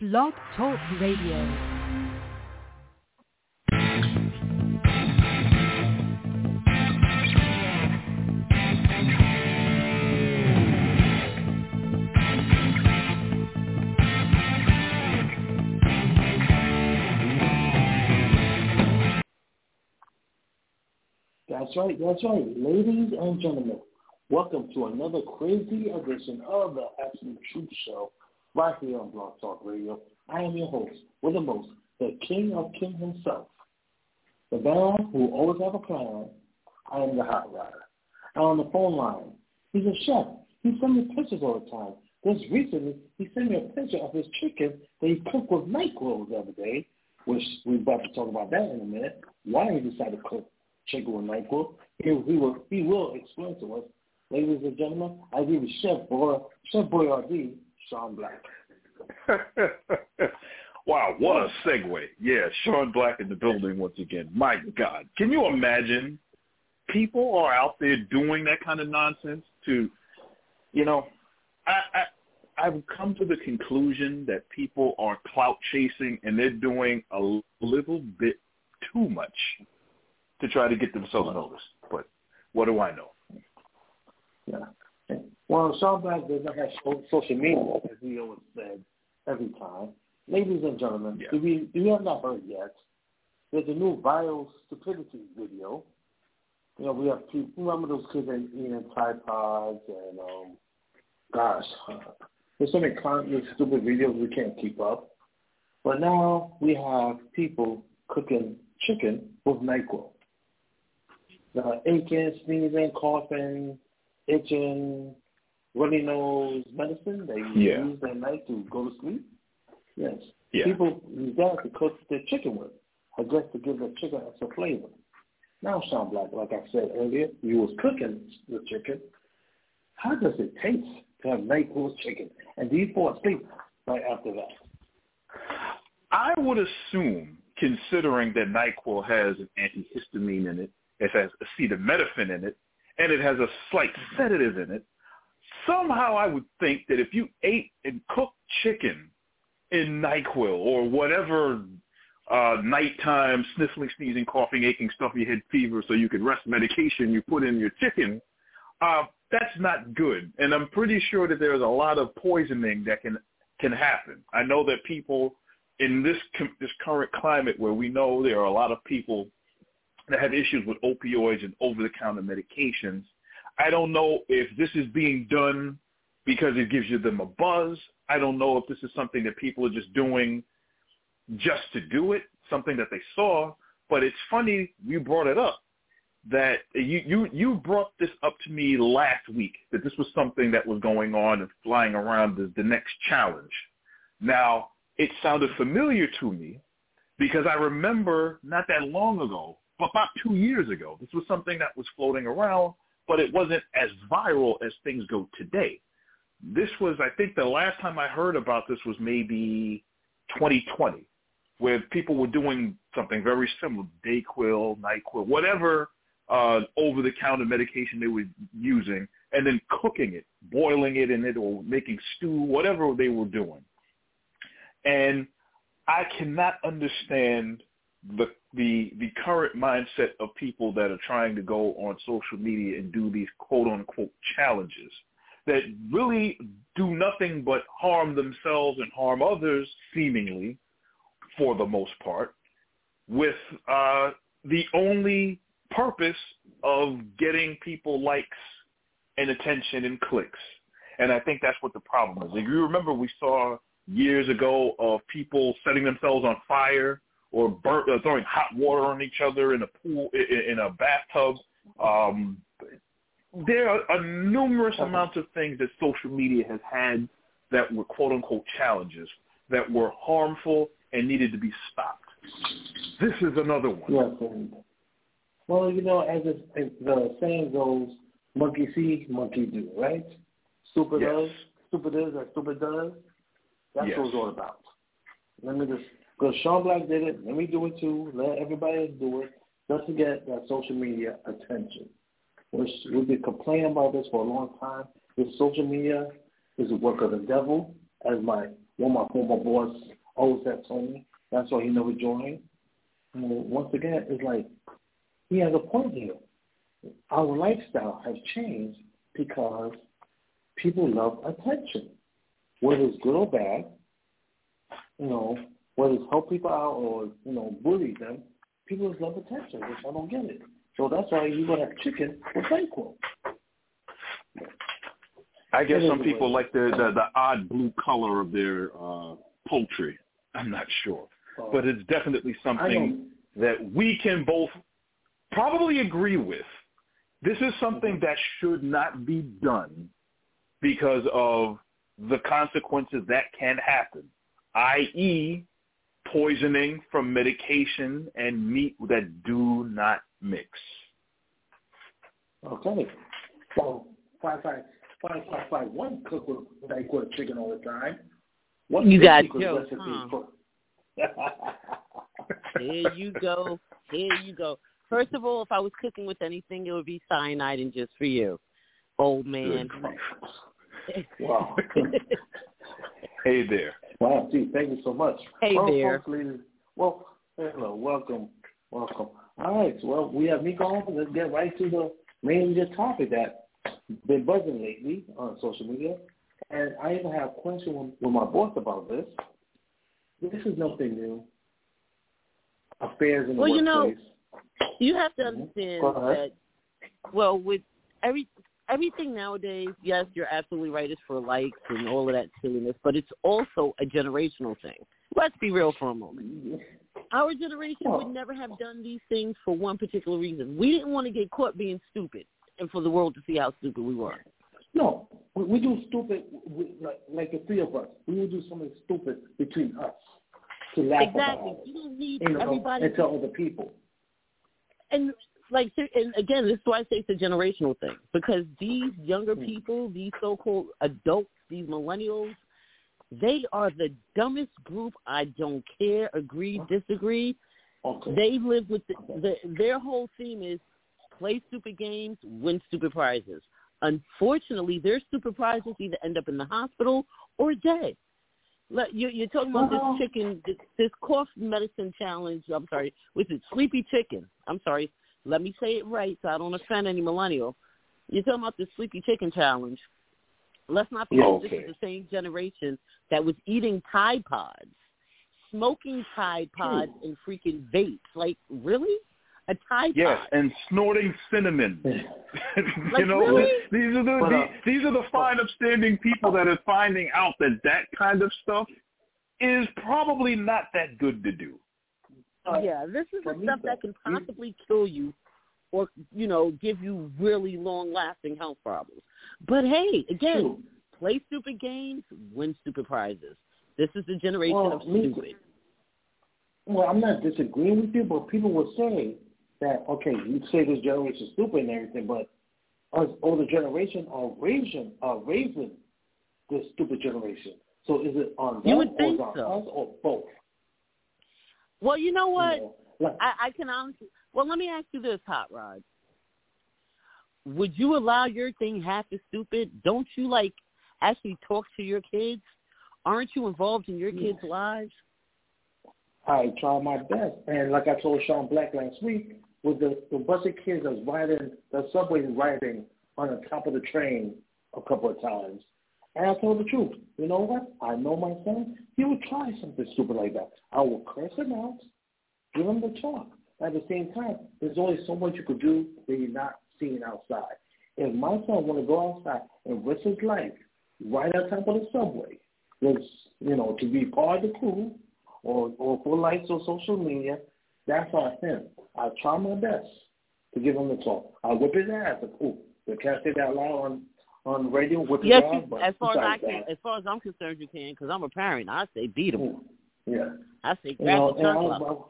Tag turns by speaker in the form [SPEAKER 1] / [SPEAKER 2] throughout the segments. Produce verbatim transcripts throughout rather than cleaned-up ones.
[SPEAKER 1] Blog Talk Radio.
[SPEAKER 2] That's right, that's right. Ladies and gentlemen, welcome to another crazy edition of the Absolute Truth Show right here on Blog Talk Radio. I am your host, with the most, the King of Kings himself, the man who always have a plan. I am the Hot Rider. And on the phone line, he's a chef. He sends me pictures all the time. Just recently, he sent me a picture of his chicken that he cooked with NyQuil the other day, which we're about to talk about that in a minute, why he decided to cook chicken with NyQuil. He, he, will, he will explain to us. Ladies and gentlemen, I give you Chef Boy, Chef Boyardee, Sean Black.
[SPEAKER 3] Wow, what a segue. Yeah, Sean Black in the building once again. My God. Can you imagine people are out there doing that kind of nonsense to, you know, I, I, I've come to the conclusion that people are clout chasing and they're doing a little bit too much to try to get themselves noticed. But what do I know?
[SPEAKER 2] Yeah. Well, Sean Black does not have social media, as he always said every time. Ladies and gentlemen, yeah. do we do we have not heard yet? There's a new viral stupidity video. You know, we have people, remember those kids that eating Tide Pods and, um, gosh, there's so many content, stupid videos we can't keep up. But now we have people cooking chicken with NyQuil. The aching, sneezing, coughing, itching, runny nose medicine they
[SPEAKER 3] yeah.
[SPEAKER 2] use at night to go to sleep. Yes.
[SPEAKER 3] Yeah.
[SPEAKER 2] People use that to cook their chicken with, I guess to give the chicken extra flavor. Now, Sean Black, like I said earlier, you was cooking the chicken. How does it taste to have NyQuil chicken? And do you fall asleep right after that?
[SPEAKER 3] I would assume, considering that NyQuil has an antihistamine in it, it has acetaminophen in it, and it has a slight sedative in it, somehow I would think that if you ate and cooked chicken in NyQuil or whatever uh, nighttime sniffling, sneezing, coughing, aching, stuffy head fever so you could rest medication you put in your chicken, uh, that's not good. And I'm pretty sure that there's a lot of poisoning that can can happen. I know that people in this this current climate where we know there are a lot of people that have issues with opioids and over-the-counter medications, I don't know if this is being done because it gives you them a buzz. I don't know if this is something that people are just doing just to do it, something that they saw. But it's funny you brought it up, that you, you, you brought this up to me last week, that this was something that was going on and flying around as the next challenge. Now, it sounded familiar to me because I remember not that long ago, about two years ago, this was something that was floating around, but it wasn't as viral as things go today. This was, I think the last time I heard about this was maybe twenty twenty, where people were doing something very similar, Dayquil, NyQuil, whatever uh, over-the-counter medication they were using, and then cooking it, boiling it in it, or making stew, whatever they were doing. And I cannot understand the the the current mindset of people that are trying to go on social media and do these quote-unquote challenges that really do nothing but harm themselves and harm others, seemingly, for the most part, with uh, the only purpose of getting people likes and attention and clicks. And I think that's what the problem is. If you remember, we saw years ago of people setting themselves on fire or burnt, uh, throwing hot water on each other in a pool, in, in a bathtub. Um, there are, are numerous amounts of things that social media has had that were quote-unquote challenges that were harmful and needed to be stopped. This is another one.
[SPEAKER 2] Yes, and, well, you know, as, it, as the saying goes, monkey see, monkey do, right? Stupid
[SPEAKER 3] yes.
[SPEAKER 2] does, stupid is, and stupid does. That's
[SPEAKER 3] yes.
[SPEAKER 2] what it's all about. Let me just, because Sean Black did it, let me do it too, let everybody else do it, just to get that social media attention. Which we've been complaining about this for a long time. This social media is a work of the devil, as my what my former boss always had told me. That's why he never joined. And once again, it's like he has a point here. Our lifestyle has changed because people love attention, whether it's good or bad. You know, whether it's help people out or you know bully them, people just love attention, which I don't get it. So that's why you gonna have chicken with NyQuil.
[SPEAKER 3] I guess some people like the, the the odd blue color of their uh, poultry. I'm not sure, uh, but it's definitely something that we can both probably agree with. This is something that should not be done because of the consequences that can happen, that is poisoning from medication and meat that do not mix.
[SPEAKER 2] Okay. So five five five five five one cook with NyQuil chicken all the time. What's
[SPEAKER 4] you got
[SPEAKER 2] jokes,
[SPEAKER 4] huh?
[SPEAKER 2] for?
[SPEAKER 4] Here you go. Here you go. First of all, if I was cooking with anything, it would be cyanide and just for you, old man.
[SPEAKER 2] Wow.
[SPEAKER 3] Hey there.
[SPEAKER 2] Wow, gee, thank you so much.
[SPEAKER 4] Hey
[SPEAKER 2] well,
[SPEAKER 4] there.
[SPEAKER 2] Folks, ladies, well, hello, welcome, welcome. All right, well, we have Nico on. Let's get right to the main topic that's been buzzing lately on social media. And I even have a question with my boss about this. This is nothing new. Affairs in the
[SPEAKER 4] well,
[SPEAKER 2] workplace.
[SPEAKER 4] You know, you have to understand
[SPEAKER 2] mm-hmm.
[SPEAKER 4] that, well, with every everything nowadays, yes, you're absolutely right, it's for likes and all of that silliness, but it's also a generational thing. Let's be real for a moment. Our generation
[SPEAKER 2] oh.
[SPEAKER 4] would never have done these things for one particular reason. We didn't want to get caught being stupid and for the world to see how stupid we were.
[SPEAKER 2] No, we, we do stupid, we, like, like the three of us. We will do something stupid between us to laugh
[SPEAKER 4] exactly.
[SPEAKER 2] about it.
[SPEAKER 4] You don't need
[SPEAKER 2] you know,
[SPEAKER 4] everybody.
[SPEAKER 2] And tell other people.
[SPEAKER 4] And, like, and again, this is why I say it's a generational thing. Because these younger people, these so-called adults, these millennials, they are the dumbest group. I don't care, agree, disagree.
[SPEAKER 2] Okay.
[SPEAKER 4] They live with the, the, their whole theme is play stupid games, win stupid prizes. Unfortunately, their stupid prizes either end up in the hospital or dead. You're talking about this chicken, this, this cough medicine challenge. I'm sorry, which is Sleepy Chicken. I'm sorry. Let me say it right so I don't offend any millennial. You're talking about the Sleepy Chicken challenge. Let's not forget
[SPEAKER 2] okay.
[SPEAKER 4] this is the same generation that was eating Tide Pods, smoking Tide Pods and freaking vapes. Like, really? A Tide
[SPEAKER 3] yes,
[SPEAKER 4] Pod?
[SPEAKER 3] and snorting cinnamon. you
[SPEAKER 4] like,
[SPEAKER 3] know,
[SPEAKER 4] really?
[SPEAKER 3] these are the
[SPEAKER 2] but, uh,
[SPEAKER 3] these, these are the fine, upstanding people that are finding out that that kind of stuff is probably not that good to do.
[SPEAKER 4] Uh, yeah, this is the stuff that can possibly kill you or, you know, give you really long-lasting health problems. But, hey, again, True. play stupid games, win stupid prizes. This is the generation
[SPEAKER 2] well,
[SPEAKER 4] of stupid.
[SPEAKER 2] Me, well, I'm not disagreeing with you, but people will say that, okay, you say this generation is stupid and everything, but us older generation are raising, are raising this stupid generation. So is it on them
[SPEAKER 4] you would
[SPEAKER 2] or
[SPEAKER 4] think
[SPEAKER 2] is it on
[SPEAKER 4] so.
[SPEAKER 2] us or both?
[SPEAKER 4] Well, you know what?
[SPEAKER 2] You know, like,
[SPEAKER 4] I, I can honestly – well, let me ask you this, Hot Rod. Would you allow your thing half as stupid? Don't you, like, actually talk to your kids? Aren't you involved in your kids' lives?
[SPEAKER 2] I try my best. And like I told Sean Black last week, with the, the bunch of kids that was riding, the subway riding on the top of the train a couple of times. And I told the truth. You know what? I know my son. He would try something stupid like that. I will curse him out, give him the talk. At the same time, there's only so much you could do that you're not seeing outside. If my son want to go outside and risk his life right on top of the subway, was, you know, to be part of the crew or, or for likes on social media, that's on him. I try my best to give him the talk. I whip his ass. Oh, I can't say that loud on on radio. Whip his
[SPEAKER 4] yes,
[SPEAKER 2] ass.
[SPEAKER 4] You,
[SPEAKER 2] but
[SPEAKER 4] as far as I can,
[SPEAKER 2] that.
[SPEAKER 4] as far as I'm concerned, you can, because I'm a parent. I say beat him.
[SPEAKER 2] Yeah.
[SPEAKER 4] I say grab
[SPEAKER 2] you know,
[SPEAKER 4] the tongue.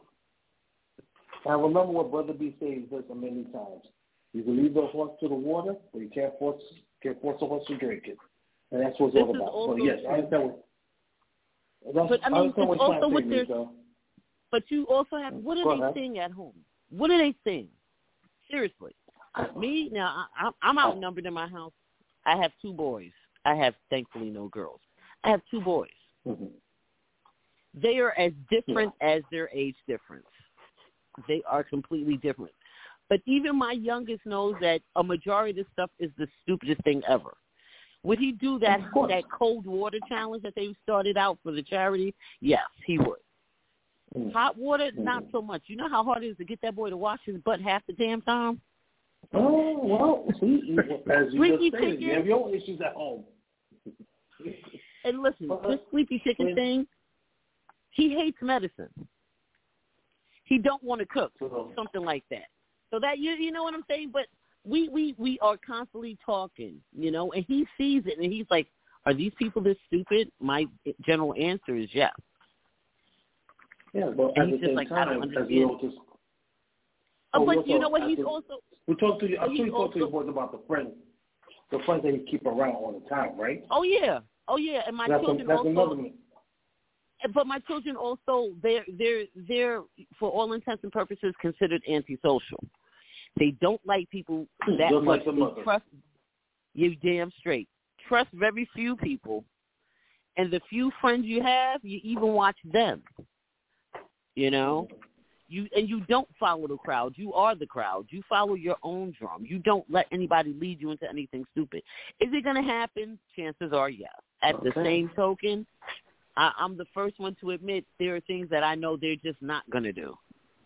[SPEAKER 2] I, I remember what Brother B said this many times. You can lead the horse to the water, but you can't force can't force a horse to drink it. And that's what it's
[SPEAKER 4] this
[SPEAKER 2] all about. But yes,
[SPEAKER 4] true.
[SPEAKER 2] I understand what. That's,
[SPEAKER 4] but I mean,
[SPEAKER 2] I
[SPEAKER 4] it's
[SPEAKER 2] what
[SPEAKER 4] also what
[SPEAKER 2] saying,
[SPEAKER 4] there's.
[SPEAKER 2] Nico.
[SPEAKER 4] But you also have. What are
[SPEAKER 2] Go
[SPEAKER 4] they
[SPEAKER 2] ahead.
[SPEAKER 4] saying at home? What are they saying? Seriously, me now. I, I'm outnumbered in my house. I have two boys. I have thankfully no girls. I have two boys.
[SPEAKER 2] Mm-hmm.
[SPEAKER 4] They are as different yeah. as their age difference. They are completely different. But even my youngest knows that a majority of this stuff is the stupidest thing ever. Would he do that that cold water challenge that they started out for the charity? Yes, he would. Mm. Hot water, mm. not so much. You know how hard it is to get that boy to wash his butt half the damn time?
[SPEAKER 2] Oh, well, see, as you just said, you have your own issues at home.
[SPEAKER 4] And listen, uh, this sleepy chicken when, thing, he hates medicine. He don't want to cook, uh, something like that. So that, you you know what I'm saying? But we, we, we are constantly talking, you know, and he sees it, and he's like, are these people this stupid? My general answer is yes.
[SPEAKER 2] Yeah, but
[SPEAKER 4] and
[SPEAKER 2] at the same
[SPEAKER 4] like,
[SPEAKER 2] time, as we all just...
[SPEAKER 4] Oh, but you know what? He's also...
[SPEAKER 2] We talked to you, I'm sure you talked to your boys about the friends, the friends that you keep around all the time, right?
[SPEAKER 4] Oh, yeah. Oh, yeah, and my
[SPEAKER 2] that's
[SPEAKER 4] children
[SPEAKER 2] a, that's
[SPEAKER 4] also...
[SPEAKER 2] Another one.
[SPEAKER 4] But my children also, they're, they're, they're, for all intents and purposes, considered antisocial. They don't like people that
[SPEAKER 2] Just
[SPEAKER 4] much.
[SPEAKER 2] Like the mother.
[SPEAKER 4] Trust, you damn straight. Trust very few people. And the few friends you have, you even watch them. You know? You and you don't follow the crowd. You are the crowd. You follow your own drum. You don't let anybody lead you into anything stupid. Is it going to happen? Chances are yes. At okay. the same token, I, I'm the first one to admit there are things that I know they're just not going to do.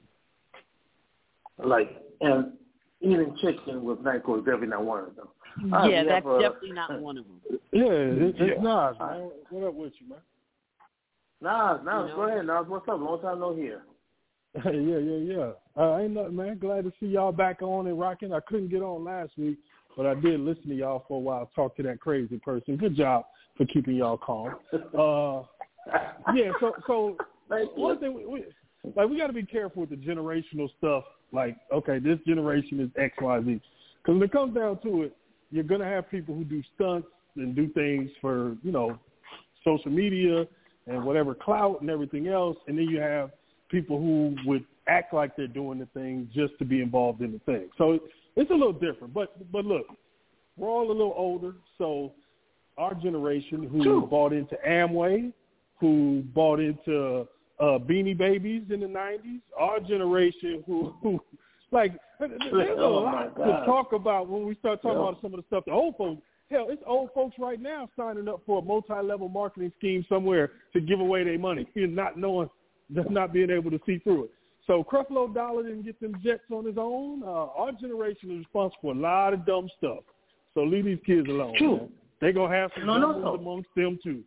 [SPEAKER 2] Like, and eating chicken with NyQuil is definitely not one of them.
[SPEAKER 4] Yeah, right, that's have, uh, definitely not one of them.
[SPEAKER 5] Yeah, it's, it's yeah. Nas, man. What up with you, man?
[SPEAKER 2] Nas, Nas,
[SPEAKER 4] you know?
[SPEAKER 2] Go ahead, Nas. What's up? Long time no hear.
[SPEAKER 5] yeah, yeah, yeah. Uh, ain't nothing, man. Glad to see y'all back on and rocking. I couldn't get on last week, but I did listen to y'all for a while, talk to that crazy person. Good job for keeping y'all calm. Uh, yeah, so so one thing, we, we, like we got to be careful with the generational stuff. Like, okay, this generation is X, Y, Z. Because when it comes down to it, you're going to have people who do stunts and do things for, you know, social media and whatever clout and everything else, and then you have people who would act like they're doing the thing just to be involved in the thing. So it's a little different. But but look, we're all a little older, so our generation who True. bought into Amway, who bought into uh, Beanie Babies in the nineties, our generation who, who like, there's a
[SPEAKER 2] oh
[SPEAKER 5] lot to talk about when we start talking yeah. about some of the stuff the old folks. Hell, it's old folks right now signing up for a multi-level marketing scheme somewhere to give away their money and not knowing, just not being able to see through it. So Creflo Dollar didn't get them jets on his own. Uh, our generation is responsible for a lot of dumb stuff. So leave these kids alone.
[SPEAKER 2] True.
[SPEAKER 5] They're going to have some
[SPEAKER 2] no,
[SPEAKER 5] dumb
[SPEAKER 2] no, no.
[SPEAKER 5] amongst them, too.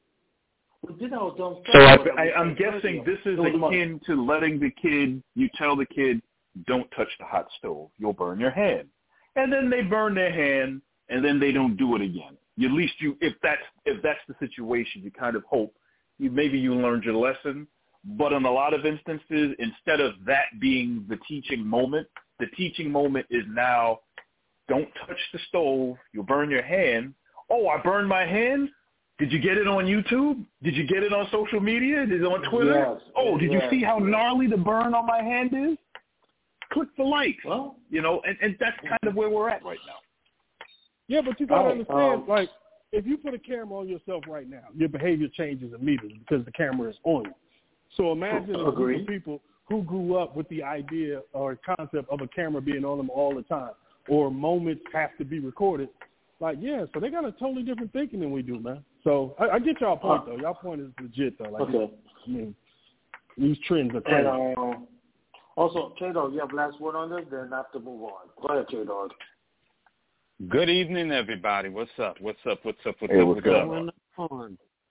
[SPEAKER 2] So
[SPEAKER 3] I, I, I'm guessing this is akin to letting the kid, you tell the kid, don't touch the hot stove. You'll burn your hand. And then they burn their hand, and then they don't do it again. At least you, if that's if that's the situation, you kind of hope you maybe you learned your lesson. But in a lot of instances, instead of that being the teaching moment, the teaching moment is now, don't touch the stove. You'll burn your hand. Oh, I burned my hand? Did you get it on YouTube? Did you get it on social media? Is it on Twitter?
[SPEAKER 2] Yes,
[SPEAKER 3] oh, did
[SPEAKER 2] yes,
[SPEAKER 3] you see how
[SPEAKER 2] yes.
[SPEAKER 3] gnarly the burn on my hand is? Click the like.
[SPEAKER 2] Well,
[SPEAKER 3] you know, and, and that's kind of where we're at right now.
[SPEAKER 5] Yeah, but you got to
[SPEAKER 2] oh,
[SPEAKER 5] understand,
[SPEAKER 2] um,
[SPEAKER 5] like, if you put a camera on yourself right now, your behavior changes immediately because the camera is on you. So imagine a group of people who grew up with the idea or concept of a camera being on them all the time, or moments have to be recorded. Like, yeah, so they got a totally different thinking than we do, man. So I, I get y'all point, though. Y'all point is legit, though. Like,
[SPEAKER 2] okay.
[SPEAKER 5] I mean, these trends are crazy.
[SPEAKER 2] And, um, also, K-Dog, you have last word on this? Then I have to move on. Go ahead, K-Dog.
[SPEAKER 6] Good evening, everybody. What's up? What's up? What's up? What's
[SPEAKER 3] hey,
[SPEAKER 6] up?
[SPEAKER 3] What's
[SPEAKER 6] What's
[SPEAKER 3] up?
[SPEAKER 4] up?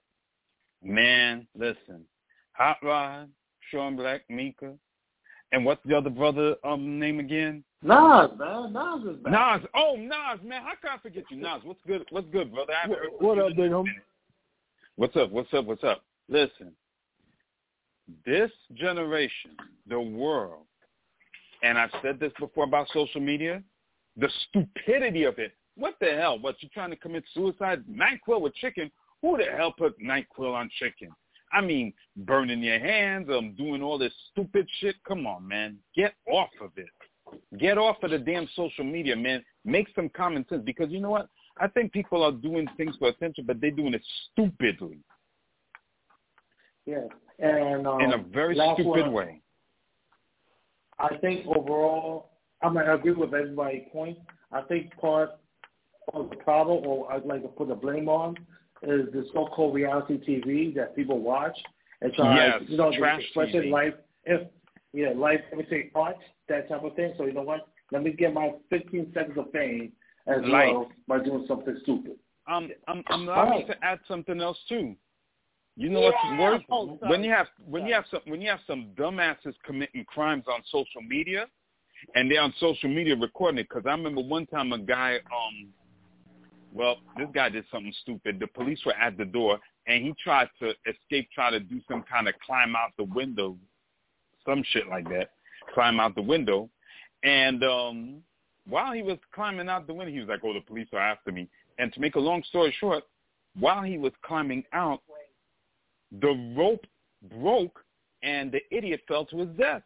[SPEAKER 6] Man, listen. Hot Rod, Sean Black, Mika, and what's the other brother um name again?
[SPEAKER 2] Nas, man. Nas is back.
[SPEAKER 6] Nas. Oh, Nas, man. How can I forget you, Nas? What's good? What's good, brother? I haven't heard
[SPEAKER 5] what
[SPEAKER 6] you
[SPEAKER 5] up, big homie?
[SPEAKER 6] What's up? What's up? What's up? Listen, this generation, the world, and I've said this before about social media, the stupidity of it. What the hell? What, you trying to commit suicide? NyQuil with chicken? Who the hell put NyQuil on chicken? I mean, burning your hands, um, doing all this stupid shit. Come on, man. Get off of it. Get off of the damn social media, man. Make some common sense. Because you know what? I think people are doing things for attention, but they're doing it stupidly.
[SPEAKER 2] Yeah, and um,
[SPEAKER 6] in a very stupid
[SPEAKER 2] one,
[SPEAKER 6] way.
[SPEAKER 2] I think overall, I mean, I agree with everybody's point. I think part of the problem, or I'd like to put the blame on, is the so-called reality T V that people watch and try,
[SPEAKER 6] Yes,
[SPEAKER 2] you know,
[SPEAKER 6] trash
[SPEAKER 2] expression
[SPEAKER 6] T V.
[SPEAKER 2] life, if yeah, life, everything, art, that type of thing. So you know what? Let me get my fifteen seconds of fame as
[SPEAKER 6] Life.
[SPEAKER 2] well by doing something stupid.
[SPEAKER 6] Um, I'm I'm
[SPEAKER 2] All
[SPEAKER 6] allowed
[SPEAKER 2] right.
[SPEAKER 6] to add something else too. You know what's
[SPEAKER 4] Yeah.
[SPEAKER 6] worse?
[SPEAKER 4] Oh, sorry.
[SPEAKER 6] when you have when
[SPEAKER 4] Sorry.
[SPEAKER 6] you have some when you have some dumbasses committing crimes on social media, and they're on social media recording it. Because I remember one time a guy, um, well, this guy did something stupid. The police were at the door, and he tried to escape, try to do some kind of climb out the window, some shit like that, climb out the window. And um, while he was climbing out the window, he was like, oh, the police are after me. And to make a long story short, while he was climbing out, the rope broke, and the idiot fell to his death.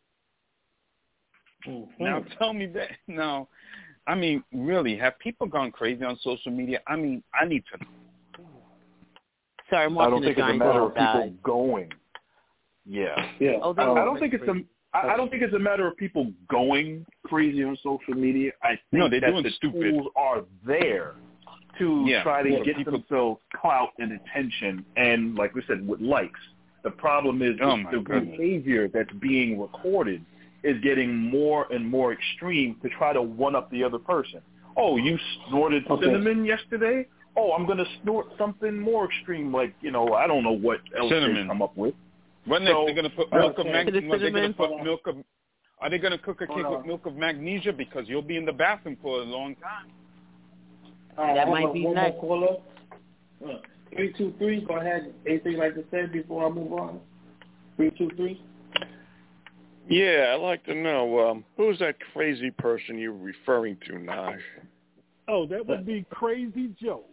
[SPEAKER 2] Mm-hmm.
[SPEAKER 6] Now tell me that. Now, I mean, really, have people gone crazy on social media? I mean, I need to know.
[SPEAKER 4] Sorry, I'm
[SPEAKER 3] I
[SPEAKER 4] watching
[SPEAKER 3] don't
[SPEAKER 4] the
[SPEAKER 3] think it's a
[SPEAKER 4] Giants
[SPEAKER 3] matter
[SPEAKER 4] all
[SPEAKER 3] of people
[SPEAKER 4] die.
[SPEAKER 3] going. Yeah.
[SPEAKER 2] Yeah.
[SPEAKER 4] Oh, they
[SPEAKER 3] I,
[SPEAKER 4] are
[SPEAKER 3] I don't think it's
[SPEAKER 4] crazy.
[SPEAKER 3] a. I I don't think it's a matter of people going crazy on social media. I think
[SPEAKER 6] No, they're
[SPEAKER 3] that
[SPEAKER 6] doing
[SPEAKER 3] the
[SPEAKER 6] stupid.
[SPEAKER 3] tools are there to
[SPEAKER 6] Yeah.
[SPEAKER 3] try to
[SPEAKER 2] Yeah.
[SPEAKER 3] get themselves clout and attention, and like we said, with likes. The problem is
[SPEAKER 6] Oh,
[SPEAKER 3] the
[SPEAKER 6] my
[SPEAKER 3] the
[SPEAKER 6] goodness.
[SPEAKER 3] behavior that's being recorded is getting more and more extreme to try to one up the other person. Oh, you snorted
[SPEAKER 2] Okay.
[SPEAKER 3] cinnamon yesterday? Oh, I'm going to snort something more extreme, like, you know, I don't know what else
[SPEAKER 6] Cinnamon.
[SPEAKER 3] they come up with.
[SPEAKER 6] When
[SPEAKER 3] So-
[SPEAKER 6] they, they're going to put milk of
[SPEAKER 2] Okay.
[SPEAKER 6] mag-
[SPEAKER 4] To the
[SPEAKER 6] well, they're going to
[SPEAKER 4] cinnamon?
[SPEAKER 6] put milk of. Are they going to cook a
[SPEAKER 2] Hold
[SPEAKER 6] cake
[SPEAKER 2] on.
[SPEAKER 6] with milk of magnesia? Because you'll be in the bathroom for a long time.
[SPEAKER 2] All right,
[SPEAKER 4] That
[SPEAKER 2] I
[SPEAKER 4] might
[SPEAKER 2] have
[SPEAKER 4] be
[SPEAKER 2] one
[SPEAKER 4] next.
[SPEAKER 2] more caller. Uh, three two three. Go ahead. Anything you'd like to say before I move on? Three two three.
[SPEAKER 7] Yeah, I'd like to know, um, who's that crazy person you're referring to, Naj?
[SPEAKER 5] Oh, that would be Crazy Joe.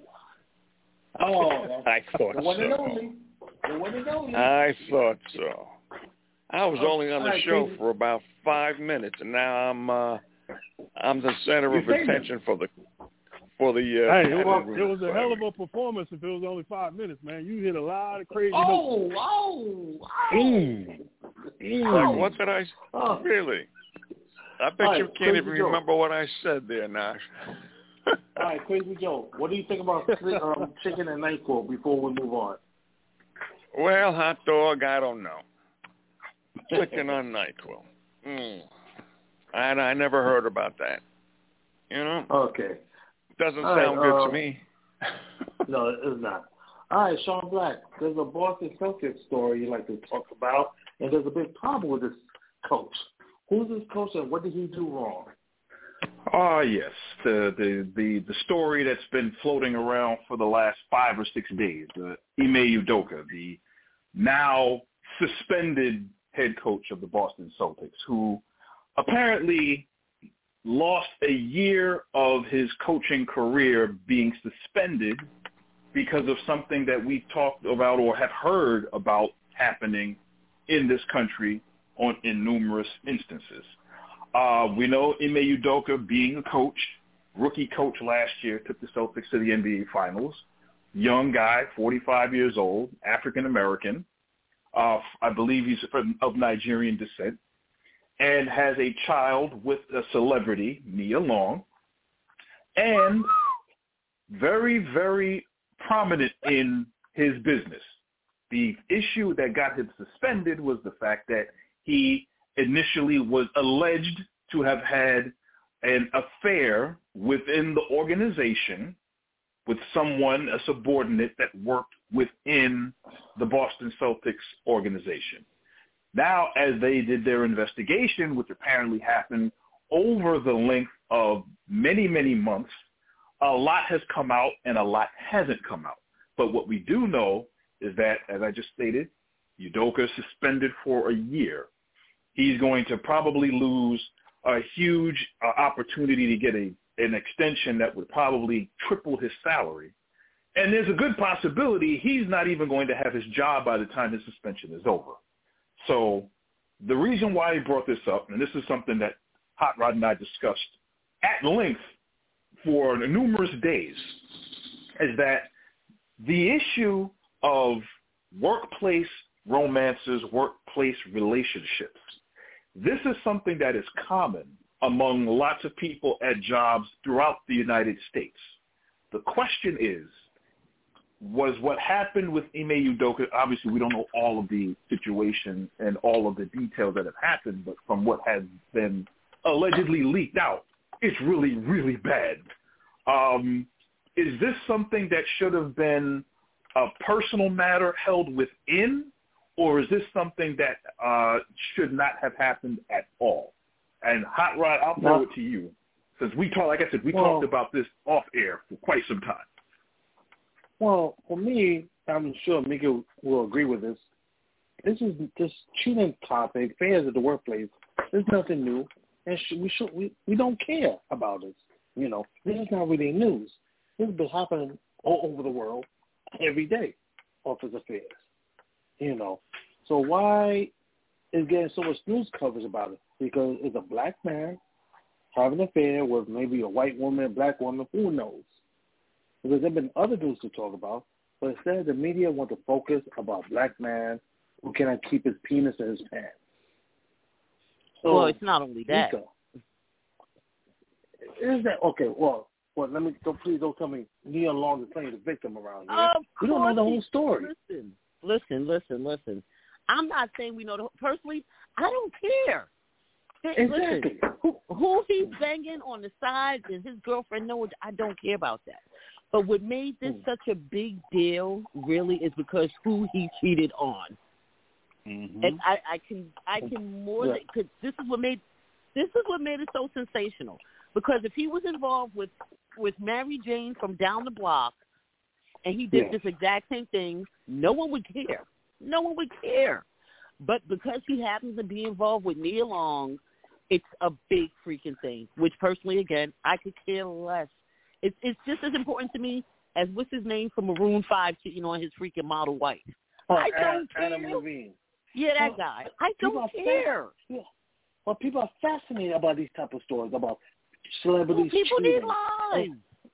[SPEAKER 2] Oh,
[SPEAKER 7] I thought
[SPEAKER 2] the one and
[SPEAKER 7] so.
[SPEAKER 2] only. The one and only.
[SPEAKER 7] I thought so. I was
[SPEAKER 2] Oh,
[SPEAKER 7] only on the
[SPEAKER 2] all right,
[SPEAKER 7] show
[SPEAKER 2] Crazy.
[SPEAKER 7] for about five minutes, and now I'm uh, I'm the center
[SPEAKER 2] You're
[SPEAKER 7] of
[SPEAKER 2] famous.
[SPEAKER 7] attention for the for the. Uh,
[SPEAKER 5] Hey, it
[SPEAKER 7] chatting
[SPEAKER 5] was,
[SPEAKER 7] room
[SPEAKER 5] it was a hell of
[SPEAKER 7] assignment.
[SPEAKER 5] a performance if it was only five minutes, man. You hit a lot of crazy notes.
[SPEAKER 2] Oh, oh, oh.
[SPEAKER 7] Mm. Like, what did I
[SPEAKER 2] Oh.
[SPEAKER 7] really? I bet
[SPEAKER 2] All right,
[SPEAKER 7] you can't
[SPEAKER 2] Crazy
[SPEAKER 7] even
[SPEAKER 2] Joe.
[SPEAKER 7] remember what I said there, Naj.
[SPEAKER 2] All right, Crazy Joe. What do you think about um, chicken and NyQuil before we move on?
[SPEAKER 7] Well, hot dog, I don't know. Chicken on NyQuil. Mm. And I never heard about that. You know?
[SPEAKER 2] Okay.
[SPEAKER 7] Doesn't
[SPEAKER 2] All right,
[SPEAKER 7] sound good
[SPEAKER 2] uh,
[SPEAKER 7] to me.
[SPEAKER 2] No, it's not. All right, Sean Black, there's a Boston Celtics story you'd like to talk about, and there's a big problem with this coach. Who's this coach and what did he do wrong?
[SPEAKER 3] Ah, yes, the, the the the story that's been floating around for the last five or six days. Uh, Ime Udoka, the now suspended head coach of the Boston Celtics, who apparently lost a year of his coaching career being suspended because of something that we talked about or have heard about happening in this country on in numerous instances. Uh, we know Ime Udoka, being a coach, rookie coach last year, took the Celtics to the N B A Finals. Young guy, forty-five years old, African-American. Uh, I believe he's from, of Nigerian descent, and has a child with a celebrity, Nia Long, and very, very prominent in his business. The issue that got him suspended was the fact that he initially was alleged to have had an affair within the organization with someone, a subordinate that worked within the Boston Celtics organization. Now, as they did their investigation, which apparently happened over the length of many, many months, a lot has come out and a lot hasn't come out. But what we do know is that, as I just stated, Udoka is suspended for a year. He's going to probably lose a huge uh, opportunity to get a an extension that would probably triple his salary. And there's a good possibility he's not even going to have his job by the time his suspension is over. So the reason why he brought this up, and this is something that Hot Rod and I discussed at length for numerous days, is that the issue of workplace romances, workplace relationships. This is something that is common among lots of people at jobs throughout the United States. The question is, was what happened with Ime Udoka, obviously we don't know all of the situation and all of the details that have happened, but from what has been allegedly leaked out, it's really, really bad. Um, is this something that should have been a personal matter held within, or is this something that uh, should not have happened at all? And Hot Rod, I'll throw it to you, since we talked, like I said, we well, talked about this off air for quite some time.
[SPEAKER 2] Well, for me, I'm sure Mika will agree with this. This is this cheating topic, affairs at the workplace. There's nothing new, and we should we, we don't care about it. You know, this is not really news. This has been happening all over the world every day, office affairs. You know, so why is getting so much news coverage about it? Because it's a black man having an affair with maybe a white woman, a black woman, who knows? Because there have been other news to talk about, but instead the media want to focus about black man who cannot keep his penis in his pants. So,
[SPEAKER 4] well, it's not only that.
[SPEAKER 2] Mika, is that okay? Well, well, let me. Don't, please don't tell me Nia Long is playing the victim around here.
[SPEAKER 4] Of
[SPEAKER 2] we don't know the whole story.
[SPEAKER 4] Listen, listen, listen, listen. I'm not saying we know the personally. I don't care.
[SPEAKER 2] Exactly.
[SPEAKER 4] Listen, who, who he's banging on the side, does his girlfriend know? I don't care about that. But what made this mm. such a big deal really is because who he cheated on. Mm-hmm. And I, I can I can more yeah. than cause this is what made this is what made it so sensational. Because if he was involved with with Mary Jane from down the block, and he did yeah. this exact same thing, no one would care. No one would care. But because he happens to be involved with Nia Long, it's a big freaking thing. Which personally, again, I could care less. It's it's just as important to me as what's his name from Maroon five cheating on his freaking model wife.
[SPEAKER 2] Oh,
[SPEAKER 4] I don't
[SPEAKER 2] Adam
[SPEAKER 4] care.
[SPEAKER 2] Levine.
[SPEAKER 4] Yeah, that guy. I don't care.
[SPEAKER 2] Yeah. Well, people are fascinated about these type of stories about celebrities
[SPEAKER 4] well, people
[SPEAKER 2] cheating.
[SPEAKER 4] People need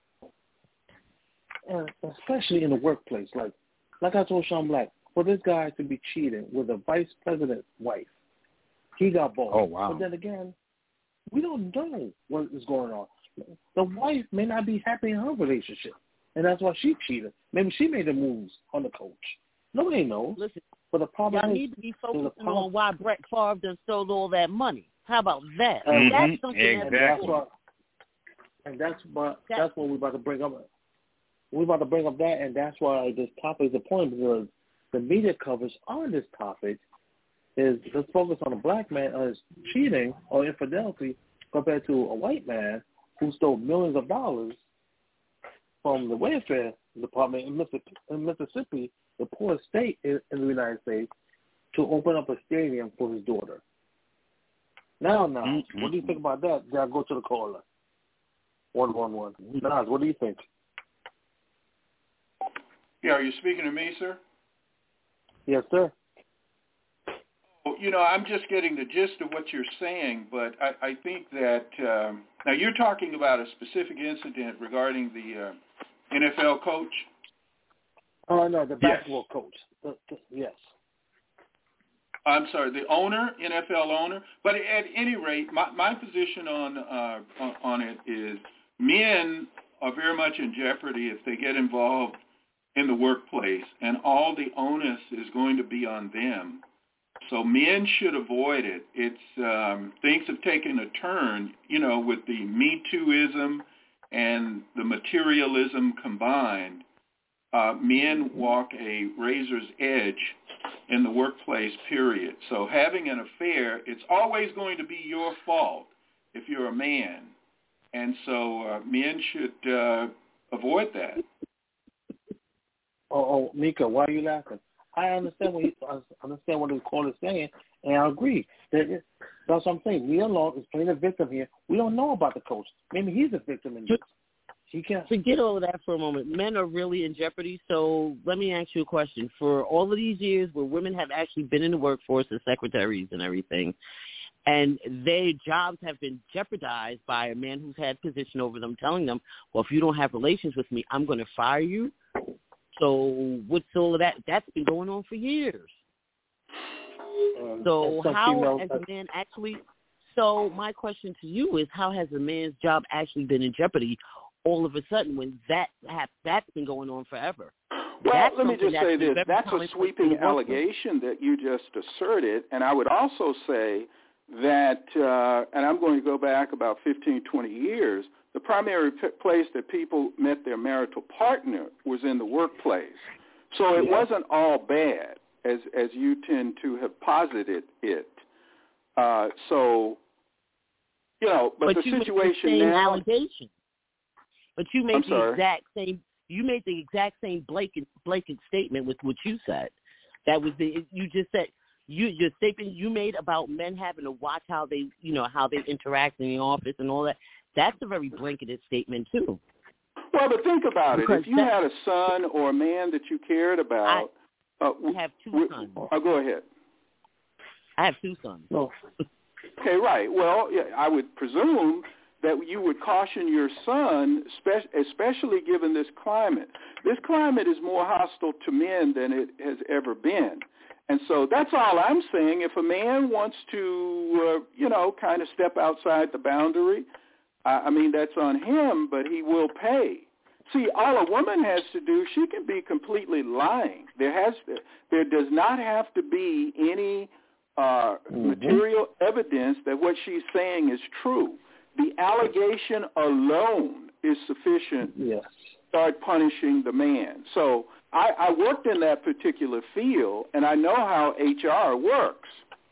[SPEAKER 4] lies.
[SPEAKER 2] And especially in the workplace, like like I told Sean Black, for this guy to be cheating with a vice president's wife, he got balls.
[SPEAKER 6] Oh wow!
[SPEAKER 2] But then again, we don't know what is going on. The wife may not be happy in her relationship, and that's why she cheated. Maybe she made the moves on the coach. Nobody knows.
[SPEAKER 4] Listen,
[SPEAKER 2] but the problem
[SPEAKER 4] y'all
[SPEAKER 2] is,
[SPEAKER 4] need to be focusing on why Brett Favre done stole all that money. How about that?
[SPEAKER 2] Mm-hmm.
[SPEAKER 4] That's something
[SPEAKER 6] exactly.
[SPEAKER 2] that's what, and that's what
[SPEAKER 4] that,
[SPEAKER 2] that's what we're about to bring up. We're about to bring up that, and that's why this topic is important, because the media coverage on this topic is let's focus on a black man on his cheating or infidelity compared to a white man who stole millions of dollars from the welfare department in Mississippi, in Mississippi, the poorest state in, in the United States, to open up a stadium for his daughter. Now, now, mm-hmm. what do you think about that? Then I'll go to the caller. One, one, one. Nas, what do you think?
[SPEAKER 8] Yeah, are you speaking to me, sir?
[SPEAKER 2] Yes, sir.
[SPEAKER 8] You know, I'm just getting the gist of what you're saying, but I, I think that um, now you're talking about a specific incident regarding the uh, N F L coach.
[SPEAKER 2] Oh uh, no, the basketball
[SPEAKER 3] yes.
[SPEAKER 2] coach. The, the, yes.
[SPEAKER 8] I'm sorry, the owner, N F L owner. But at any rate, my, my position on uh, on it is men are very much in jeopardy if they get involved in the workplace, and all the onus is going to be on them. So men should avoid it. It's um, things have taken a turn, you know, with the Me Too-ism and the materialism combined. Uh, men walk a razor's edge in the workplace, period. So having an affair, it's always going to be your fault if you're a man. And so uh, men should uh, avoid that.
[SPEAKER 2] Oh, oh, Mika, why are you laughing? I understand what you, I understand what the caller is saying, and I agree. That it, that's what I'm saying. Nia Long is playing a victim here. We don't know about the coach. Maybe he's a victim in this. He can't
[SPEAKER 4] forget all of that for a moment. Men are really in jeopardy. So let me ask you a question. For all of these years where women have actually been in the workforce as secretaries and everything, and their jobs have been jeopardized by a man who's had position over them telling them, well, if you don't have relations with me, I'm going to fire you. So what's all of that? That's been going on for years.
[SPEAKER 2] Um,
[SPEAKER 4] So
[SPEAKER 2] and some
[SPEAKER 4] how,
[SPEAKER 2] females
[SPEAKER 4] as
[SPEAKER 2] that-
[SPEAKER 4] a man, actually? So my question to you is, how has a man's job actually been in jeopardy all of a sudden when that have, that's been going on forever?
[SPEAKER 9] Well,
[SPEAKER 4] That's
[SPEAKER 9] let me
[SPEAKER 4] something
[SPEAKER 9] just say
[SPEAKER 4] that's been
[SPEAKER 9] this.
[SPEAKER 4] very
[SPEAKER 9] That's a
[SPEAKER 4] commonplace in
[SPEAKER 9] sweeping
[SPEAKER 4] the workplace.
[SPEAKER 9] allegation that you just asserted. And I would also say that, uh, and I'm going to go back about fifteen, twenty years, the primary p- place that people met their marital partner was in the workplace. So it
[SPEAKER 2] Yeah.
[SPEAKER 9] wasn't all bad, as, as you tend to have posited it. Uh, so, you know, but,
[SPEAKER 4] But
[SPEAKER 9] the
[SPEAKER 4] you
[SPEAKER 9] situation
[SPEAKER 4] made the same
[SPEAKER 9] now...
[SPEAKER 4] allegation. But you made
[SPEAKER 9] I'm
[SPEAKER 4] the
[SPEAKER 9] sorry?
[SPEAKER 4] exact same. You made the exact same blatant, blatant statement with what you said. That was the you just said you your statement you made about men having to watch how they you know how they interact in the office and all that. That's a very blanketed statement too.
[SPEAKER 9] Well, but think about
[SPEAKER 4] Because
[SPEAKER 9] it. If you
[SPEAKER 4] that,
[SPEAKER 9] had a son or a man that you cared about...
[SPEAKER 4] I,
[SPEAKER 9] uh,
[SPEAKER 4] I have two
[SPEAKER 9] w-
[SPEAKER 4] sons.
[SPEAKER 9] Oh, go ahead.
[SPEAKER 4] I have two sons.
[SPEAKER 2] No.
[SPEAKER 9] Okay, right. Well, yeah, I would presume that you would caution your son, especially given this climate. This climate is more hostile to men than it has ever been. And so that's all I'm saying. If a man wants to, uh, you know, kind of step outside the boundary, I, I mean, that's on him, but he will pay. See, all a woman has to do, she can be completely lying. There has to, there does not have to be any uh, mm-hmm. material evidence that what she's saying is true. The allegation alone is sufficient
[SPEAKER 2] yes.
[SPEAKER 9] to start punishing the man. So I, I worked in that particular field, and I know how H R works.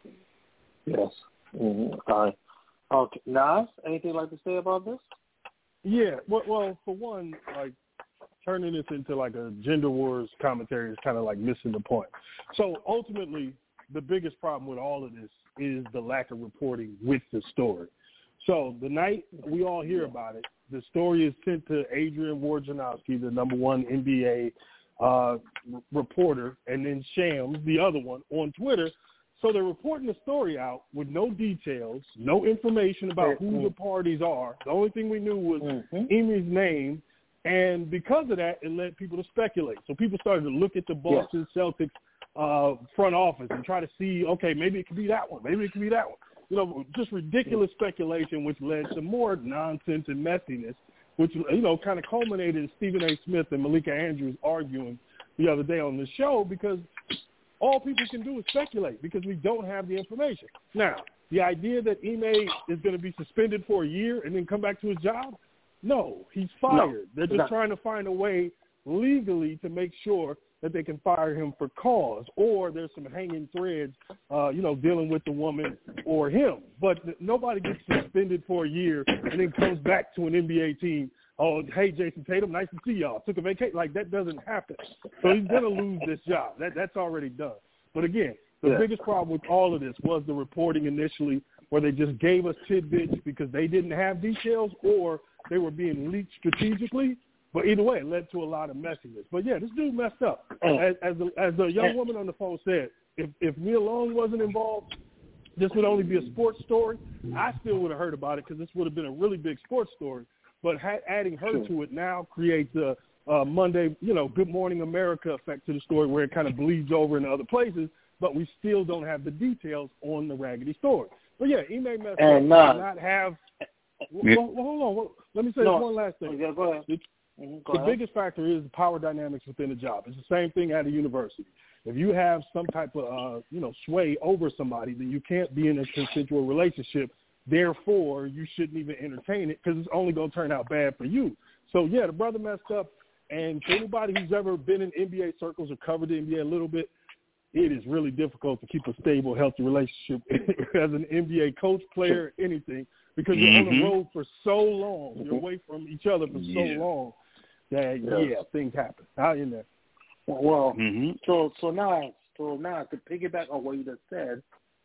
[SPEAKER 2] Yes. Mm-hmm. All right. Okay. Nas, anything you'd like to say about this?
[SPEAKER 5] Yeah. Well, well, for one, like turning this into like a gender wars commentary is kind of like missing the point. So ultimately, the biggest problem with all of this is the lack of reporting with the story. So the night we all hear about it, the story is sent to Adrian Wojnarowski, the number one N B A uh, r- reporter, and then Shams, the other one, on Twitter. So they're reporting the story out with no details, no information about who
[SPEAKER 2] mm-hmm.
[SPEAKER 5] the parties are. The only thing we knew was
[SPEAKER 2] mm-hmm.
[SPEAKER 5] Emy's name, and because of that, it led people to speculate. So people started to look at the Boston yes. Celtics uh, front office and try to see, okay, maybe it could be that one, maybe it could be that one. You know, just ridiculous speculation, which led to more nonsense and messiness, which, you know, kind of culminated in Stephen A. Smith and Malika Andrews arguing the other day on the show because all people can do is speculate because we don't have the information. Now, the idea that Ime is going to be suspended for a year and then come back to his job, no, he's fired.
[SPEAKER 2] No,
[SPEAKER 5] They're just
[SPEAKER 2] not.
[SPEAKER 5] trying to find a way legally to make sure that they can fire him for cause, or there's some hanging threads, uh, you know, dealing with the woman or him. But nobody gets suspended for a year and then comes back to an N B A team. Oh, hey, Jason Tatum, nice to see y'all. Took a vacation. Like, that doesn't happen. So he's going to lose this job. That That's already done. But, again, the
[SPEAKER 2] yeah.
[SPEAKER 5] biggest problem with all of this was the reporting initially where they just gave us tidbits because they didn't have details or they were being leaked strategically. But either way, it led to a lot of messiness. But, yeah, this dude messed up. As, as, the, as the young woman on the phone said, if, if Nia Long wasn't involved, this would only be a sports story. I still would have heard about it because this would have been a really big sports story. But ha- adding her
[SPEAKER 2] sure.
[SPEAKER 5] to it now creates a, a Monday, you know, Good Morning America effect to the story where it kind of bleeds over into other places, but we still don't have the details on the raggedy story. But, yeah, Ime messed
[SPEAKER 2] and,
[SPEAKER 5] up.
[SPEAKER 2] Uh,
[SPEAKER 5] not have
[SPEAKER 2] yeah.
[SPEAKER 5] well, well, hold on. Well, let me say
[SPEAKER 2] no.
[SPEAKER 5] one last thing.
[SPEAKER 2] Yeah, go ahead.
[SPEAKER 5] The,
[SPEAKER 2] mm-hmm. go
[SPEAKER 5] the
[SPEAKER 2] ahead.
[SPEAKER 5] biggest factor is the power dynamics within the job. It's the same thing at a university. If you have some type of, uh, you know, sway over somebody, then you can't be in a consensual relationship. Therefore, you shouldn't even entertain it because it's only going to turn out bad for you. So, yeah, the brother messed up. And for anybody who's ever been in N B A circles or covered the N B A a little bit, it is really difficult to keep a stable, healthy relationship as an N B A coach, player, anything, because you're
[SPEAKER 6] mm-hmm.
[SPEAKER 5] on the road for so long. You're away from each other for
[SPEAKER 6] yeah.
[SPEAKER 5] so long that,
[SPEAKER 2] yes.
[SPEAKER 5] yeah, things happen. Out in there.
[SPEAKER 2] Well,
[SPEAKER 6] mm-hmm.
[SPEAKER 2] so so now so now to piggyback on what you just said,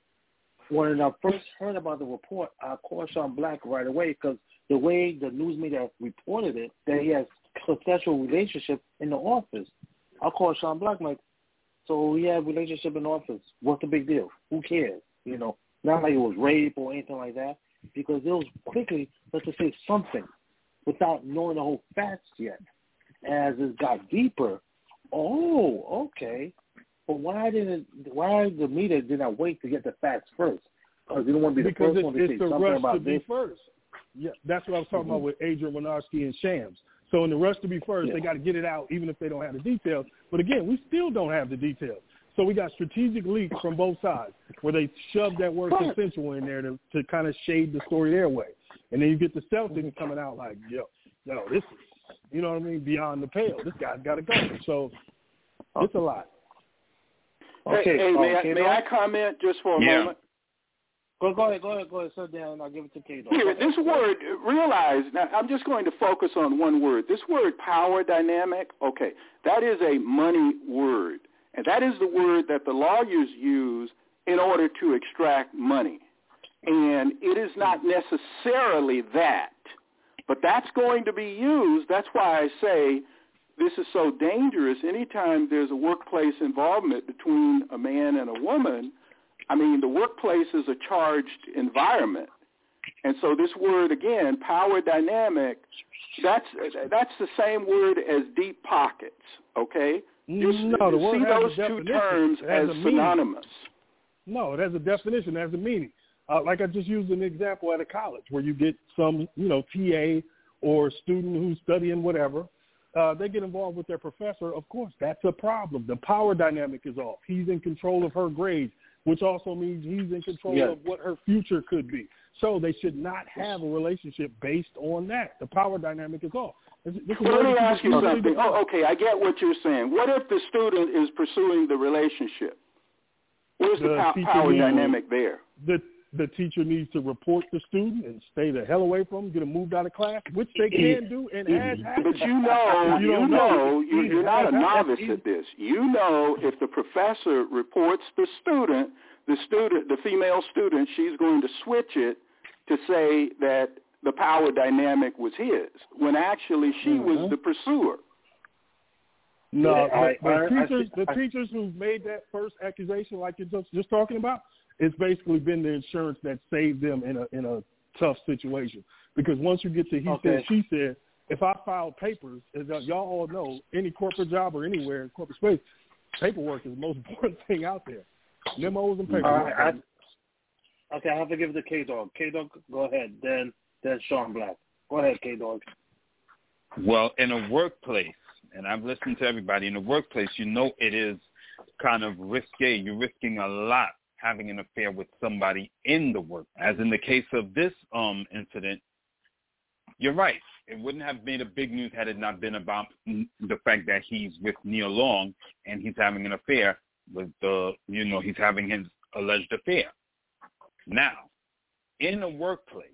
[SPEAKER 2] when I first heard about the report, I called Sean Black right away because the way the news media reported it, that he has a sexual relationship in the office. I called Sean Black, like, so we have a relationship in the office. What's the big deal? Who cares? You know, not like it was rape or anything like that, because it was quickly, let's just say something, without knowing the whole facts yet. As it got deeper, oh, okay. but why didn't why the media did not wait to get the facts first? Because you don't want to be the
[SPEAKER 5] because
[SPEAKER 2] first
[SPEAKER 5] it,
[SPEAKER 2] one to say
[SPEAKER 5] it's the
[SPEAKER 2] something
[SPEAKER 5] rush
[SPEAKER 2] about
[SPEAKER 5] to be
[SPEAKER 2] this.
[SPEAKER 5] first. Yeah, that's what I was talking
[SPEAKER 2] Mm-hmm.
[SPEAKER 5] about with Adrian Wojnarowski and Shams. So in the rush to be first,
[SPEAKER 2] Yeah.
[SPEAKER 5] they got to get it out, even if they don't have the details. But again, we still don't have the details. So we got strategic leaks from both sides where they shoved that word
[SPEAKER 2] Right.
[SPEAKER 5] consensual in there to, to kind of shade the story their way. And then you get the Celtics coming out like, yo, yo, this is, you know what I mean, beyond the pale. This guy's got to go. So it's a lot.
[SPEAKER 9] Hey,
[SPEAKER 2] Okay,
[SPEAKER 9] hey, may,
[SPEAKER 2] okay,
[SPEAKER 9] I, may I comment just for a
[SPEAKER 6] Yeah.
[SPEAKER 9] moment?
[SPEAKER 2] Go, go ahead, go ahead, go ahead, sit down, and I'll give it to Kato.
[SPEAKER 9] Here, this word, realize, now I'm just going to focus on one word. This word, power dynamic, okay, that is a money word. And that is the word that the lawyers use in order to extract money. And it is not necessarily that, but that's going to be used. That's why I say this is so dangerous. Anytime there's a workplace involvement between a man and a woman, I mean, the workplace is a charged environment. And so this word, again, power dynamic, that's that's the same word as deep pockets, okay? Just
[SPEAKER 5] no, the word
[SPEAKER 9] see
[SPEAKER 5] has
[SPEAKER 9] those
[SPEAKER 5] a
[SPEAKER 9] two
[SPEAKER 5] definition.
[SPEAKER 9] terms
[SPEAKER 5] It has
[SPEAKER 9] as
[SPEAKER 5] a meaning.
[SPEAKER 9] synonymous.
[SPEAKER 5] No, it has a definition, it has a meaning. Uh, like I just used an example at a college where you get some, you know, T A or student who's studying whatever. Uh, they get involved with their professor. Of course, that's a problem. The power dynamic is off. He's in control of her grades, which also means he's in control
[SPEAKER 2] Yeah.
[SPEAKER 5] of what her future could be. So they should not have a relationship based on that. The power dynamic is off. This, this is
[SPEAKER 9] Well, let me
[SPEAKER 5] what
[SPEAKER 9] ask you
[SPEAKER 5] really
[SPEAKER 9] something.
[SPEAKER 5] different.
[SPEAKER 9] Oh, okay, I get what you're saying. What if the student is pursuing the relationship? Where's the,
[SPEAKER 5] The
[SPEAKER 9] pow-
[SPEAKER 5] teacher
[SPEAKER 9] power
[SPEAKER 5] needs-
[SPEAKER 9] dynamic there?
[SPEAKER 5] The the teacher needs to report the student and stay the hell away from him, get him moved out of class, which they can do and has happened.
[SPEAKER 9] But you know,
[SPEAKER 5] If you
[SPEAKER 9] you
[SPEAKER 5] don't
[SPEAKER 9] know,
[SPEAKER 5] know,
[SPEAKER 9] you,
[SPEAKER 5] it
[SPEAKER 9] you're not
[SPEAKER 5] has
[SPEAKER 9] a
[SPEAKER 5] happened.
[SPEAKER 9] novice at this. You know, if the professor reports the student, the student, the female student, she's going to switch it to say that the power dynamic was his, when actually she
[SPEAKER 2] Mm-hmm.
[SPEAKER 9] was the pursuer.
[SPEAKER 5] No,
[SPEAKER 2] Yeah, I-
[SPEAKER 5] the, the
[SPEAKER 2] I- I
[SPEAKER 5] teachers,
[SPEAKER 2] think-
[SPEAKER 5] the
[SPEAKER 2] I-
[SPEAKER 5] teachers who've made that first accusation, like you're just, just talking about, it's basically been the insurance that saved them in a in a tough situation. Because once you get to he
[SPEAKER 2] Okay.
[SPEAKER 5] said, she said, if I filed papers, as y'all all know, any corporate job or anywhere in corporate space, paperwork is the most important thing out there. Memos and
[SPEAKER 2] All
[SPEAKER 5] paperwork.
[SPEAKER 2] right, I, okay, I have to give it to K-Dog. K-Dog, go ahead. Then, then Sean Black. Go ahead, K-Dog.
[SPEAKER 6] Well, in a workplace, and I've listened to everybody, in a workplace, you know it is kind of risque. You're risking a lot having an affair with somebody in the work. As in the case of this um incident, you're right. It wouldn't have made a big news had it not been about the fact that he's with Nia Long and he's having an affair with the, you know, he's having his alleged affair. Now, in a workplace,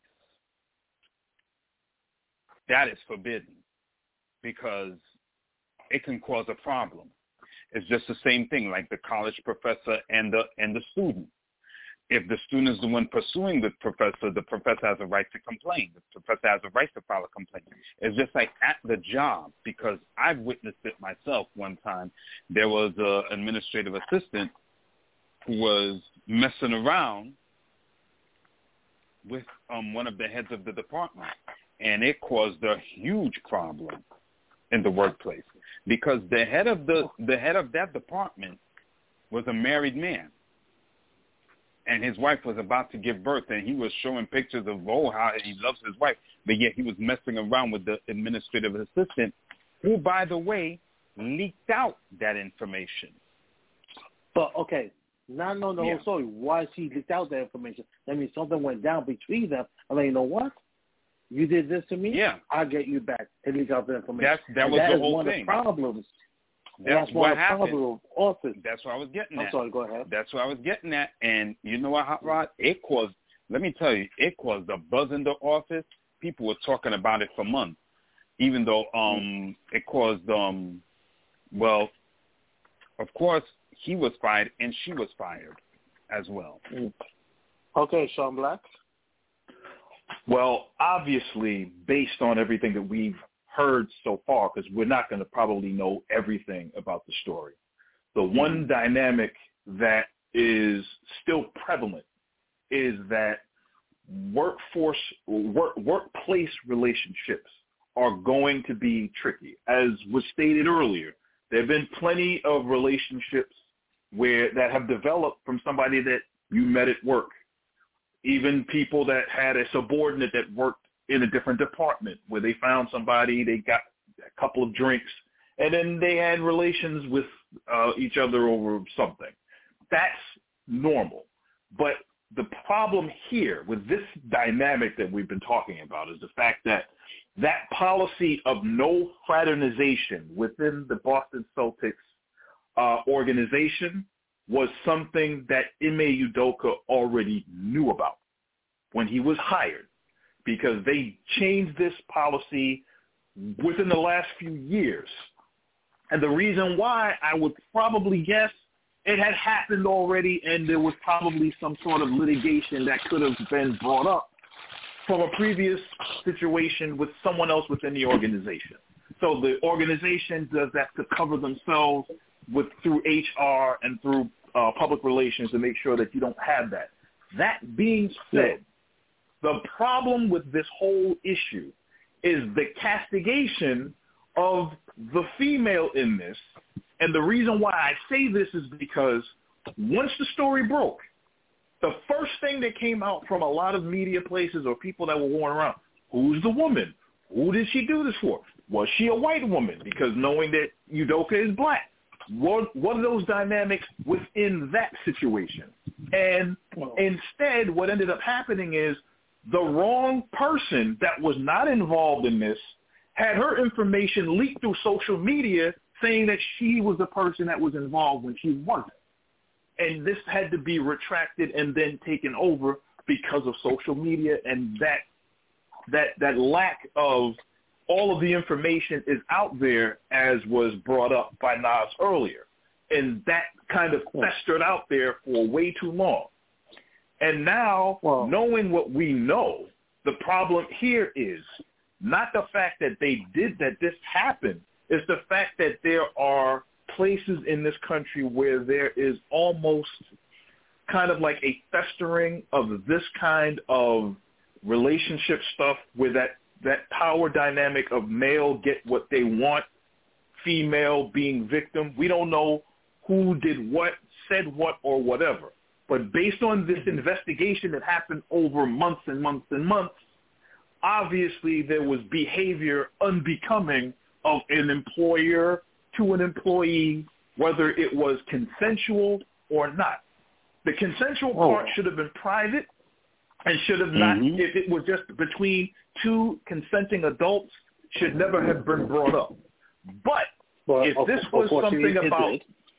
[SPEAKER 6] that is forbidden because it can cause a problem. It's just the same thing, like the college professor and the and the student. If the student is the one pursuing the professor, the professor has a right to complain. The professor has a right to file a complaint. It's just like at the job, because I've witnessed it myself one time. There was an administrative assistant who was messing around with um, one of the heads of the department, and it caused a huge problem in the workplace because the head of the the head of that department was a married man. And his wife was about to give birth, and he was showing pictures of, oh, how he loves his wife. But yet he was messing around with the administrative assistant, who, by the way, leaked out that information.
[SPEAKER 2] But, okay, not knowing the
[SPEAKER 6] Yeah.
[SPEAKER 2] whole story, why she leaked out that information? That means something went down between them. I'm like, you know what? You did this to me?
[SPEAKER 6] Yeah.
[SPEAKER 2] I'll get you back and leak out the information.
[SPEAKER 6] That's, that
[SPEAKER 2] And
[SPEAKER 6] was
[SPEAKER 2] that
[SPEAKER 6] the
[SPEAKER 2] is
[SPEAKER 6] whole
[SPEAKER 2] one
[SPEAKER 6] thing.
[SPEAKER 2] of the problems.
[SPEAKER 6] That's,
[SPEAKER 2] That's one
[SPEAKER 6] what
[SPEAKER 2] of the
[SPEAKER 6] happened.
[SPEAKER 2] problems of office.
[SPEAKER 6] That's what I was getting
[SPEAKER 2] I'm
[SPEAKER 6] at.
[SPEAKER 2] sorry, go ahead.
[SPEAKER 6] That's what I was getting at. And you know what, Hot Rod? It caused, let me tell you, it caused a buzz in the office. People were talking about it for months, even though um, it caused, um, well, of course, he was fired and she was fired as well.
[SPEAKER 2] Okay, Sean Black.
[SPEAKER 3] Well, obviously, based on everything that we've heard so far, because we're not going to probably know everything about the story, the one dynamic that is still prevalent is that workforce, work, workplace relationships are going to be tricky. As was stated earlier, there have been plenty of relationships where that have developed from somebody that you met at work. Even people that had a subordinate that worked in a different department where they found somebody, they got a couple of drinks, and then they had relations with uh, each other over something. That's normal. But the problem here with this dynamic that we've been talking about is the fact that that policy of no fraternization within the Boston Celtics uh, organization was something that Ime Udoka already knew about when he was hired, because they changed this policy within the last few years. And the reason why, I would probably guess, it had happened already, and there was probably some sort of litigation that could have been brought up from a previous situation with someone else within the organization. So the organization does that to cover themselves with through H R and through uh, public relations to make sure that you don't have that. That being said, the problem with this whole issue is the castigation of the female in this. And the reason why I say this is because once the story broke, the first thing that came out from a lot of media places or people that were going around, who's the woman? Who did she do this for? Was she a white woman? Because knowing that Udoka is black. What, what are those dynamics within that situation? And instead, what ended up happening is the wrong person that was not involved in this had her information leaked through social media saying that she was the person that was involved when she wasn't. And this had to be retracted and then taken over because of social media, and that that that lack of all of the information is out there, as was brought up by Nas earlier. And that kind of festered out there for way too long. And now, well, knowing what we know, the problem here is not the fact that they did that this happened. It's the fact that there are places in this country where there is almost kind of like a festering of this kind of relationship stuff where that, that power dynamic of male get what they want, female being victim. We don't know who did what, said what, or whatever. But based on this investigation that happened over months and months and months, obviously there was behavior unbecoming of an employer to an employee, whether it was consensual or not. The consensual oh. part should have been private and should have not, mm-hmm. if it was just between two consenting adults, should never have been brought up. But well, if this was something about,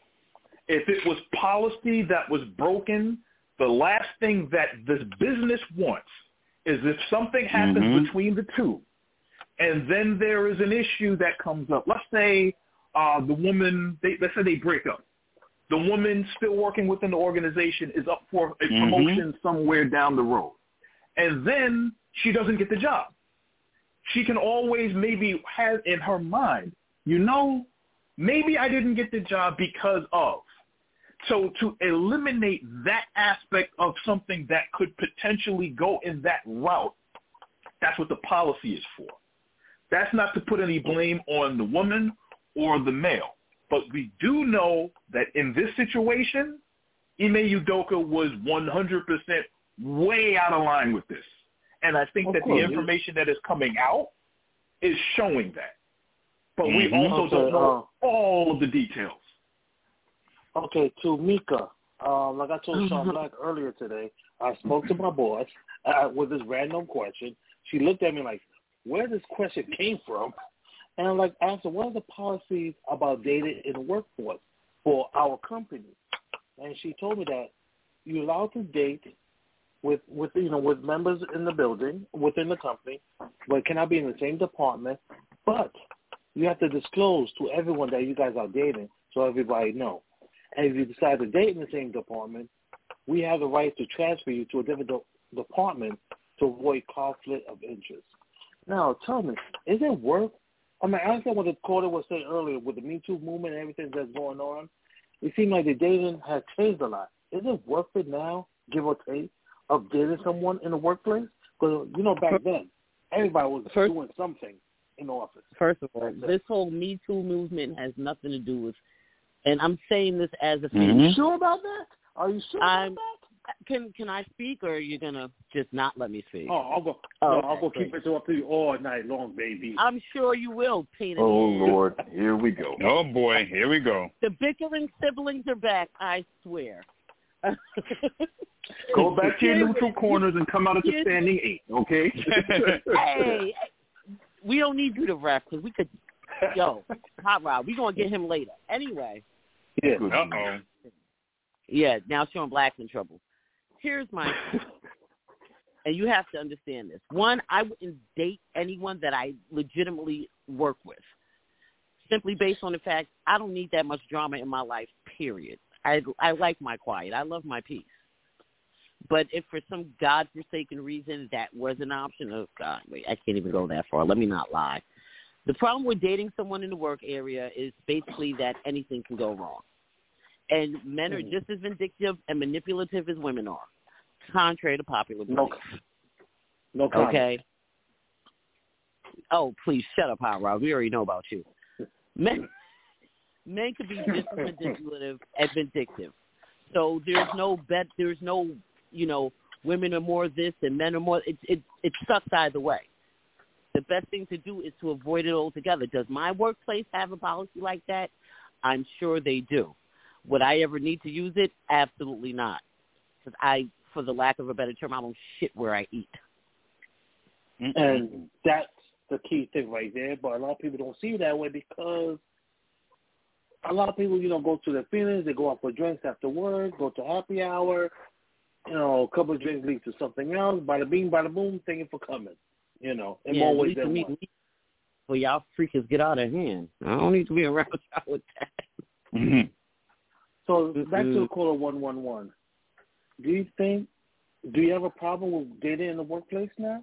[SPEAKER 3] if it was policy that was broken, the last thing that this business wants is if something happens mm-hmm. between the two, and then there is an issue that comes up. Let's say uh, the woman, they, let's say they break up. The woman still working within the organization is up for a mm-hmm. promotion somewhere down the road. And then she doesn't get the job. She can always maybe have in her mind, you know, maybe I didn't get the job because of. So to eliminate that aspect of something that could potentially go in that route, that's what the policy is for. That's not to put any blame on the woman or the male. But we do know that in this situation, Ime Udoka was one hundred percent way out of line with this. And I think of that course, the information yeah. that is coming out is showing that. But mm-hmm. we also
[SPEAKER 2] okay,
[SPEAKER 3] don't know
[SPEAKER 2] uh,
[SPEAKER 3] all of the details.
[SPEAKER 2] Okay, to Mika, um, like I told Sean Black earlier today, I spoke to my boss uh, with this random question. She looked at me like, where this question came from? And I'm like, asked her, what are the policies about dating in the workforce for our company? And she told me that you're allowed to date with, with you know, with members in the building, within the company, but it cannot be in the same department. But you have to disclose to everyone that you guys are dating so everybody knows. And if you decide to date in the same department, we have the right to transfer you to a different de- department to avoid conflict of interest. Now, tell me, is it worth, I mean, I understand what the caller was saying earlier with the Me Too movement and everything that's going on. It seems like the dating has changed a lot. Is it worth it now, give or take, of dating someone in the workplace? Because, you know, back then, everybody was
[SPEAKER 4] first,
[SPEAKER 2] doing something in the office.
[SPEAKER 4] First of all, this whole Me Too movement has nothing to do with And I'm saying this as a
[SPEAKER 2] Are
[SPEAKER 4] fan.
[SPEAKER 2] you sure about that? Are you sure
[SPEAKER 4] I'm,
[SPEAKER 2] about that?
[SPEAKER 4] Can Can I speak, or are you gonna just not let me speak?
[SPEAKER 2] Oh, I'll go.
[SPEAKER 4] Oh,
[SPEAKER 2] no,
[SPEAKER 4] okay,
[SPEAKER 2] I'll go
[SPEAKER 4] great.
[SPEAKER 2] keep it up to you all night long, baby.
[SPEAKER 4] I'm sure you will, Peter.
[SPEAKER 3] Oh, Lord. Here we go.
[SPEAKER 6] Oh, boy. Here we go.
[SPEAKER 4] The bickering siblings are back, I swear.
[SPEAKER 3] Go back to your neutral corners and come out at the standing eight, okay?
[SPEAKER 4] Hey, we don't need you to ref because we could. Yo, Hot Rod, we gonna get him later. Anyway.
[SPEAKER 2] Yeah.
[SPEAKER 6] Uh-oh.
[SPEAKER 4] Yeah. Now Sean Black's in trouble. Here's my, and you have to understand this. One, I wouldn't date anyone that I legitimately work with, simply based on the fact I don't need that much drama in my life. Period. I I like my quiet. I love my peace. But if for some godforsaken reason that was an option, oh God, wait, I can't even go that far. Let me not lie. The problem with dating someone in the work area is basically that anything can go wrong. And men are just as vindictive and manipulative as women are, contrary to popular belief.
[SPEAKER 2] No, no comment.
[SPEAKER 4] Okay? Oh, please, shut up, Hot Rod. We already know about you. Men, men can be just as manipulative and vindictive. So there's no bet. There's no, you know, women are more this and men are more. It it it sucks either way. The best thing to do is to avoid it altogether. Does my workplace have a policy like that? I'm sure they do. Would I ever need to use it? Absolutely not. Because I, for the lack of a better term, I don't shit where I eat.
[SPEAKER 2] And that's the key thing right there. But a lot of people don't see it that way because a lot of people, you know, go to their feelings. They go out for drinks after work, go to happy hour. You know, a couple of drinks lead to something else. Bada bing, bada boom, thank you for coming. You know, in
[SPEAKER 4] yeah,
[SPEAKER 2] more ways than
[SPEAKER 4] me,
[SPEAKER 2] one.
[SPEAKER 4] Well, y'all freakers get out of hand. I don't need to be around y'all with that.
[SPEAKER 6] Mm-hmm.
[SPEAKER 2] So back to the caller one one one. Do you think, do you have a problem with dating in the workplace now?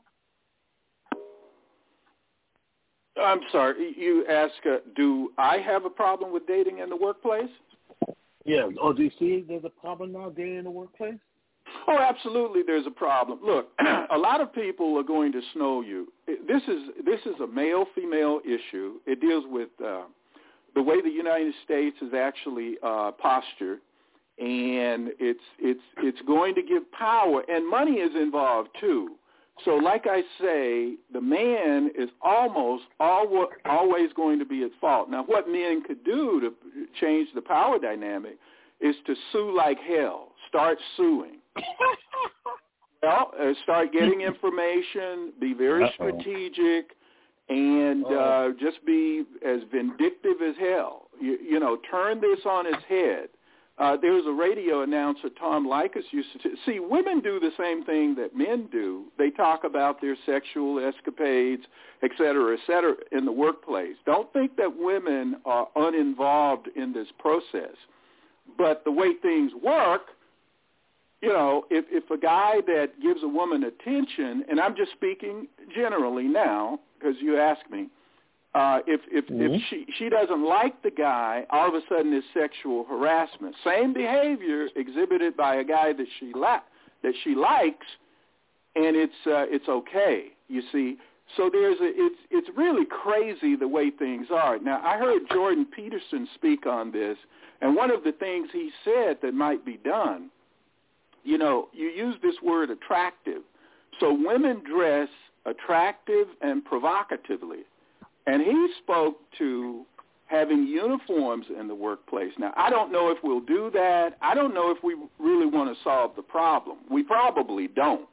[SPEAKER 9] I'm sorry. You ask, uh, do I have a problem with dating in the workplace?
[SPEAKER 2] Yeah. Or do you see there's a problem now dating in the workplace?
[SPEAKER 9] Oh, absolutely. There's a problem. Look, a lot of people are going to snow you. This is this is a male-female issue. It deals with uh, the way the United States is actually uh, postured, and it's it's it's going to give power, and money is involved too. So, like I say, the man is almost al- always going to be at fault. Now, what men could do to change the power dynamic is to sue like hell. Start suing. Well, uh, start getting information, be very
[SPEAKER 6] Uh-oh.
[SPEAKER 9] strategic, and uh, just be as vindictive as hell. You, you know, turn this on its head. Uh, there was a radio announcer, Tom Likas, used to t- see women do the same thing that men do. They talk about their sexual escapades, et cetera, et cetera, in the workplace. Don't think that women are uninvolved in this process. But the way things work, you know, if, if a guy that gives a woman attention, and I'm just speaking generally now because you asked me, uh, if if, mm-hmm. if she, she doesn't like the guy, all of a sudden it's sexual harassment. Same behavior exhibited by a guy that she li- that she likes, and it's uh, it's okay. You see, so there's a it's it's really crazy the way things are. Now I heard Jordan Peterson speak on this, and one of the things he said that might be done. You know, you use this word attractive. So women dress attractive and provocatively. And he spoke to having uniforms in the workplace. Now, I don't know if we'll do that. I don't know if we really want to solve the problem. We probably don't.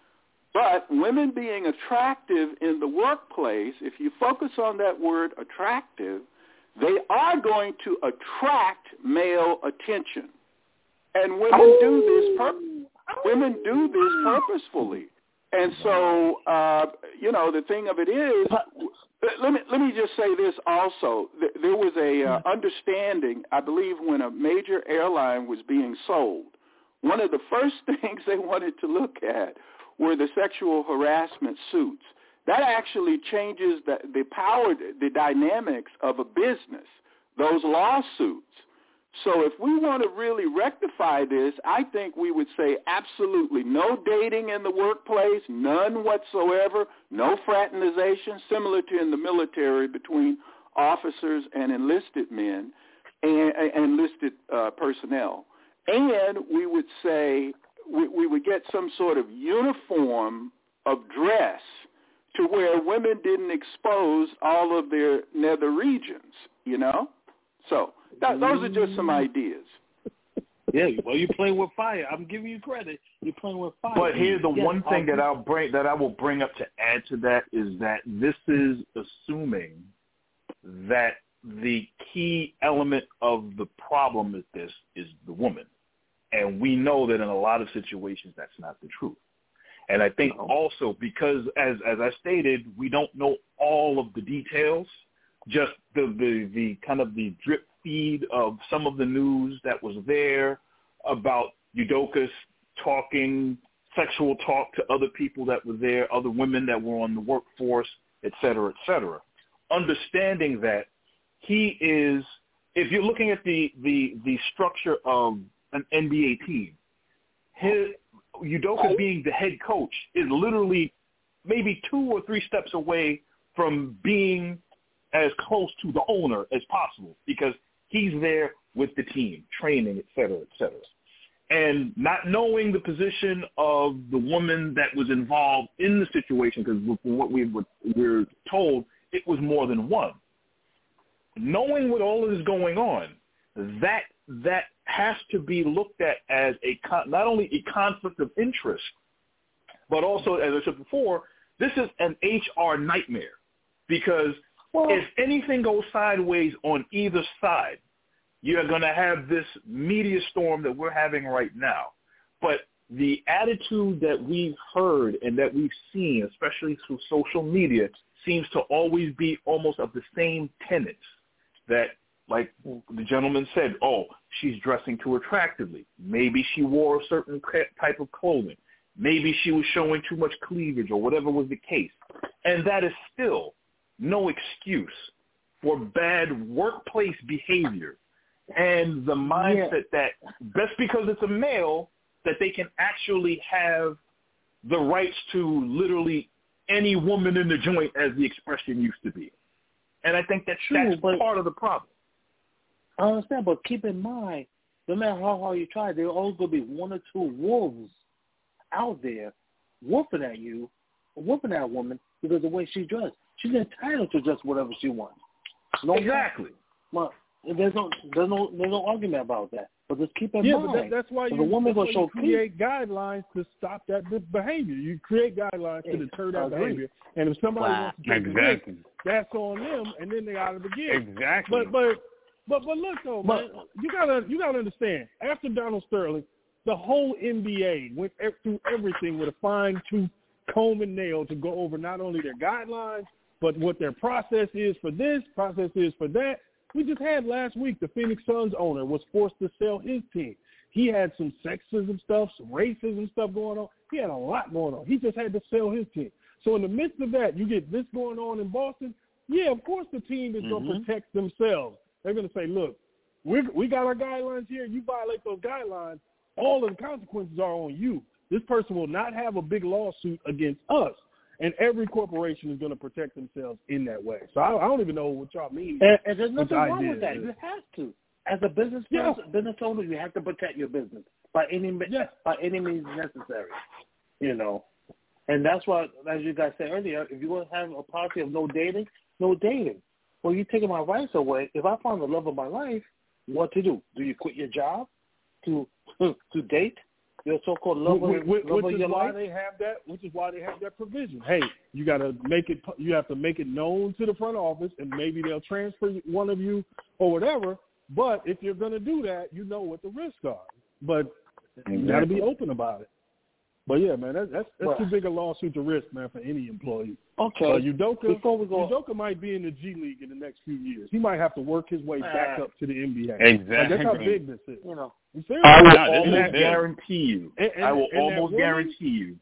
[SPEAKER 9] But women being attractive in the workplace, if you focus on that word attractive, they are going to attract male attention. And women do this pur- women do this purposefully. And so, uh, you know, the thing of it is, let me let me just say this also. There was a uh, understanding, I believe, when a major airline was being sold. One of the first things they wanted to look at were the sexual harassment suits. That actually changes the, the power, the dynamics of a business, those lawsuits. So if we want to really rectify this, I think we would say absolutely no dating in the workplace, none whatsoever, no fraternization, similar to in the military between officers and enlisted men. and, and enlisted uh, personnel. And we would say we, we would get some sort of uniform of dress to where women didn't expose all of their nether regions, you know? So that, those are just some ideas.
[SPEAKER 2] Yeah, well, you're playing with fire. I'm giving you credit. You're playing with fire.
[SPEAKER 3] But here's the
[SPEAKER 2] yes,
[SPEAKER 3] one thing
[SPEAKER 2] I'll,
[SPEAKER 3] that I'll bring that I will bring up to add to that is that this is assuming that the key element of the problem with this is the woman. And we know that in a lot of situations that's not the truth. And I think also because, as as I stated, we don't know all of the details, just the, the, the kind of the drip feed of some of the news that was there about Udoka talking sexual talk to other people that were there, other women that were on the workforce, et cetera, et cetera. Understanding that he is, if you're looking at the, the, the structure of an N B A team, his, Udoka being the head coach is literally maybe two or three steps away from being as close to the owner as possible because he's there with the team, training, et cetera, et cetera. And not knowing the position of the woman that was involved in the situation, because from what we were, we were told, it was more than one. Knowing what all of this is going on, that that has to be looked at as a not only a conflict of interest, but also, as I said before, this is an H R nightmare because well, if anything goes sideways on either side, you're going to have this media storm that we're having right now. But the attitude that we've heard and that we've seen, especially through social media, seems to always be almost of the same tenets that, like the gentleman said, oh, she's dressing too attractively. Maybe she wore a certain type of clothing. Maybe she was showing too much cleavage or whatever was the case. And that is still no excuse for bad workplace behavior and the mindset yeah. that just because it's a male that they can actually have the rights to literally any woman in the joint, as the expression used to be. And I think that True, that's part of the problem.
[SPEAKER 2] I understand, but keep in mind, no matter how hard you try, there are always going to be one or two wolves out there whooping at you, whooping at a woman because of the way she dressed. She's entitled to dress whatever she wants. No
[SPEAKER 3] exactly.
[SPEAKER 2] Well, there's no, there's no, there's no argument about that. But just keep in
[SPEAKER 5] yeah,
[SPEAKER 2] mind,
[SPEAKER 5] but that, that's why you,
[SPEAKER 2] the woman
[SPEAKER 5] that's why
[SPEAKER 2] show
[SPEAKER 5] you create guidelines to stop that behavior. You create guidelines to deter that behavior. And if somebody wow. wants to take
[SPEAKER 6] exactly.
[SPEAKER 5] the risk, that's on them, and then they out of the game.
[SPEAKER 6] Exactly.
[SPEAKER 5] But but but but look though, man,
[SPEAKER 2] but,
[SPEAKER 5] you gotta you gotta understand. After Donald Sterling, the whole N B A went through everything with a fine tooth comb and nail to go over not only their guidelines, but what their process is for this, process is for that. We just had last week the Phoenix Suns owner was forced to sell his team. He had some sexism stuff, some racism stuff going on. He had a lot going on. He just had to sell his team. So in the midst of that, you get this going on in Boston. Yeah, of course the team is mm-hmm. going to protect themselves. They're going to say, look, we we got our guidelines here. You violate those guidelines, all of the consequences are on you. This person will not have a big lawsuit against us. And every corporation is going to protect themselves in that way. So I, I don't even know what y'all mean.
[SPEAKER 2] And, and there's nothing wrong with that. You have to. As a business yeah. person, business owner, you have to protect your business by any yeah. by any means necessary. You know, and that's why, as you guys said earlier, if you want to have a policy of no dating, no dating. Well, you're taking my rights away. If I find the love of my life, what to do? Do you quit your job to to date? Your so-called love,
[SPEAKER 5] which, which,
[SPEAKER 2] love
[SPEAKER 5] which
[SPEAKER 2] of your
[SPEAKER 5] is why
[SPEAKER 2] life?
[SPEAKER 5] they have that. Which is why they have that provision. Hey, you got to make it. You have to make it known to the front office, and maybe they'll transfer one of you or whatever. But if you're going to do that, you know what the risks are. But exactly. you got to be open about it. But yeah, man, that, that's that's well, too big a lawsuit to risk, man, for any employee.
[SPEAKER 2] Okay.
[SPEAKER 5] Uh, Udoka,
[SPEAKER 2] Before we go,
[SPEAKER 5] Udoka might be in the G League in the next few years. He might have to work his way uh, back up to the N B A.
[SPEAKER 6] Exactly.
[SPEAKER 5] Like, that's how big this is.
[SPEAKER 2] You know,
[SPEAKER 3] I will almost guarantee you. And, and, I will almost woman, guarantee you.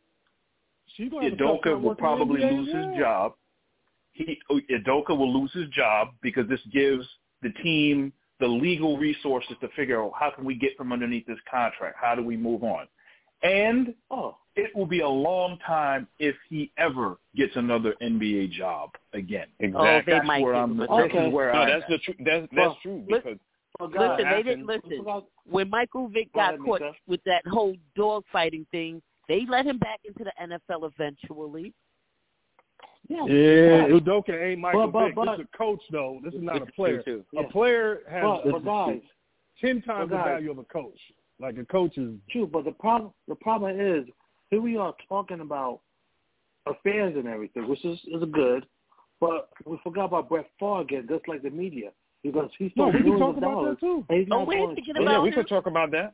[SPEAKER 3] Udoka will probably lose his job. He Udoka will lose his job because this gives the team the legal resources to figure out how can we get from underneath this contract? How do we move on? And oh, it will be a long time if he ever gets another N B A job again.
[SPEAKER 6] Exactly.
[SPEAKER 4] Oh, they
[SPEAKER 3] that's
[SPEAKER 4] might
[SPEAKER 3] where I'm.
[SPEAKER 4] Okay.
[SPEAKER 3] This is where
[SPEAKER 6] no,
[SPEAKER 3] I'm
[SPEAKER 6] that's the tr- that's that's
[SPEAKER 2] well,
[SPEAKER 6] true because
[SPEAKER 2] God,
[SPEAKER 4] listen, they didn't listen. When Michael Vick got
[SPEAKER 2] ahead,
[SPEAKER 4] caught
[SPEAKER 2] Mika.
[SPEAKER 4] with that whole dog fighting thing, they let him back into the N F L eventually.
[SPEAKER 2] Yeah,
[SPEAKER 5] yeah Udoka ain't Michael
[SPEAKER 2] but, but,
[SPEAKER 5] Vick.
[SPEAKER 2] but,
[SPEAKER 5] this is a coach, though. This is not a
[SPEAKER 6] It's
[SPEAKER 5] player.
[SPEAKER 6] true,
[SPEAKER 2] yeah.
[SPEAKER 5] A player has
[SPEAKER 2] but, but guys,
[SPEAKER 5] ten times
[SPEAKER 2] but guys,
[SPEAKER 5] the value of a coach. Like a coach is
[SPEAKER 2] true, but the problem the problem is here we are talking about affairs and everything, which is, is good, but we forgot about Brett Favre again, just like the media, because he's
[SPEAKER 5] no,
[SPEAKER 2] stole
[SPEAKER 5] we can
[SPEAKER 2] millions
[SPEAKER 5] talk
[SPEAKER 2] of
[SPEAKER 5] about
[SPEAKER 2] dollars.
[SPEAKER 5] that too.
[SPEAKER 2] And he's
[SPEAKER 4] Oh,
[SPEAKER 2] not
[SPEAKER 4] we're
[SPEAKER 2] going
[SPEAKER 4] thinking
[SPEAKER 2] to
[SPEAKER 6] Yeah,
[SPEAKER 4] about
[SPEAKER 6] we
[SPEAKER 4] him.
[SPEAKER 6] could talk about that.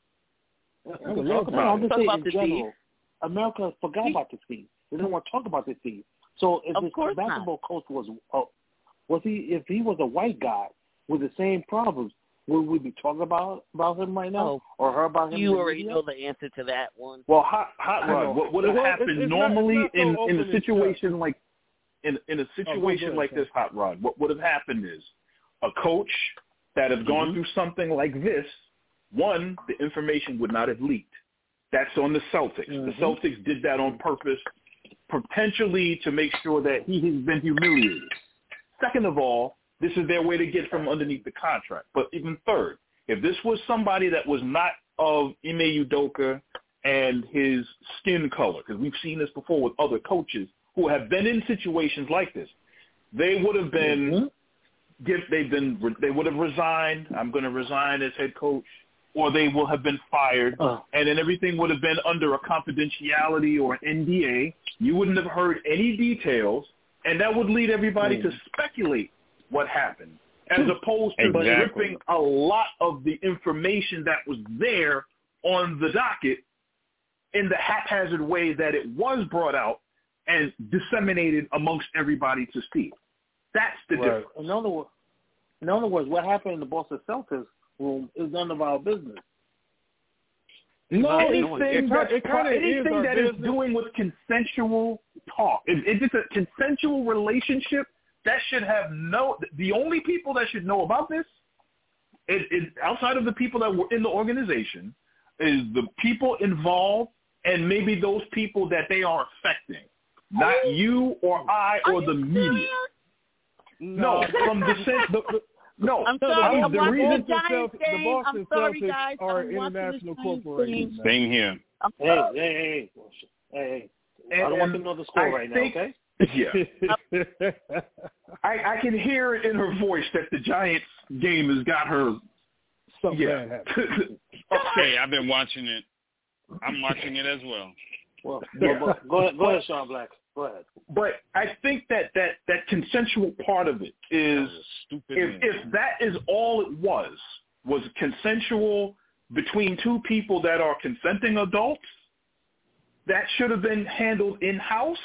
[SPEAKER 2] We
[SPEAKER 6] can talk about
[SPEAKER 2] I'm
[SPEAKER 6] it.
[SPEAKER 2] just
[SPEAKER 4] Talk
[SPEAKER 2] saying
[SPEAKER 4] about
[SPEAKER 2] in
[SPEAKER 4] the
[SPEAKER 2] general,
[SPEAKER 4] team.
[SPEAKER 2] America forgot about the team. They don't want to talk about the team. So if
[SPEAKER 4] Of
[SPEAKER 2] this
[SPEAKER 4] course not.
[SPEAKER 2] basketball coach was, uh, was he? If he was a white guy with the same problems, would we be talking about about him right now,
[SPEAKER 4] Oh,
[SPEAKER 2] or her about him? in
[SPEAKER 4] You
[SPEAKER 2] the
[SPEAKER 4] already
[SPEAKER 2] media?
[SPEAKER 4] know the answer to that one.
[SPEAKER 3] Well, hot hot rod. What would have
[SPEAKER 5] Well,
[SPEAKER 3] happened
[SPEAKER 5] it's- it's not-
[SPEAKER 3] normally
[SPEAKER 5] it's not so
[SPEAKER 3] in in
[SPEAKER 5] open
[SPEAKER 3] a
[SPEAKER 5] and
[SPEAKER 3] situation
[SPEAKER 5] shut.
[SPEAKER 3] like in in a situation
[SPEAKER 5] ahead,
[SPEAKER 3] like
[SPEAKER 5] Sean.
[SPEAKER 3] this, hot rod? What would have happened is a coach that has gone
[SPEAKER 5] Mhm.
[SPEAKER 3] through something like this. One, the information would not have leaked. That's on the Celtics.
[SPEAKER 2] Mm-hmm.
[SPEAKER 3] The Celtics did that on purpose, potentially to make sure that he has been humiliated. Second of all, this is their way to get from underneath the contract. But even third, if this was somebody that was not of Ime Udoka and his skin color, because we've seen this before with other coaches who have been in situations like this, they would have been, mm-hmm. give, they've been, they would have resigned. I'm going to resign as head coach, or they will have been fired, uh. and then everything would have been under a confidentiality or an N D A. You wouldn't have heard any details, and that would lead everybody mm. to speculate what happened, as opposed to
[SPEAKER 6] exactly.
[SPEAKER 3] ripping a lot of the information that was there on the docket in the haphazard way that it was brought out and disseminated amongst everybody to see. That's the
[SPEAKER 2] right.
[SPEAKER 3] difference.
[SPEAKER 2] In other words, in other words, what happened in the Boston Celtics room is none of our business.
[SPEAKER 3] No,
[SPEAKER 5] anything
[SPEAKER 3] anything,
[SPEAKER 5] that,
[SPEAKER 3] it anything that is doing with consensual talk, if, if it's a consensual relationship, that should have no. The only people that should know about this, is, is outside of the people that were in the organization, is the people involved and maybe those people that they are affecting, not you or I or the media. No, from the sense. The, the, No,
[SPEAKER 4] I'm sorry.
[SPEAKER 3] the,
[SPEAKER 4] I'm
[SPEAKER 3] the
[SPEAKER 4] watching
[SPEAKER 3] reason
[SPEAKER 4] the Giants
[SPEAKER 5] the
[SPEAKER 4] game.
[SPEAKER 5] Boston
[SPEAKER 4] I'm sorry,
[SPEAKER 5] Celtics
[SPEAKER 4] guys.
[SPEAKER 5] are
[SPEAKER 4] I'm watching
[SPEAKER 5] international
[SPEAKER 4] the Giants
[SPEAKER 5] corporations.
[SPEAKER 4] game.
[SPEAKER 6] Same here.
[SPEAKER 4] I'm
[SPEAKER 2] Hey,
[SPEAKER 4] sorry.
[SPEAKER 2] hey, hey, hey, hey, hey.
[SPEAKER 3] And,
[SPEAKER 2] I don't want to know the score right
[SPEAKER 3] think,
[SPEAKER 2] now, okay?
[SPEAKER 3] Yeah. I, I can hear it in her voice that the Giants game has got her.
[SPEAKER 5] Something
[SPEAKER 3] yeah.
[SPEAKER 5] bad happened.
[SPEAKER 6] Hey, I've been watching it. I'm watching it as well.
[SPEAKER 2] Well,
[SPEAKER 3] Yeah.
[SPEAKER 2] go, go ahead, go ahead, Sean Black. Go ahead.
[SPEAKER 3] But I think that, that, that consensual part of it is,
[SPEAKER 6] Stupid.
[SPEAKER 3] if, if that is all it was, was consensual between two people that are consenting adults, that should have been handled in-house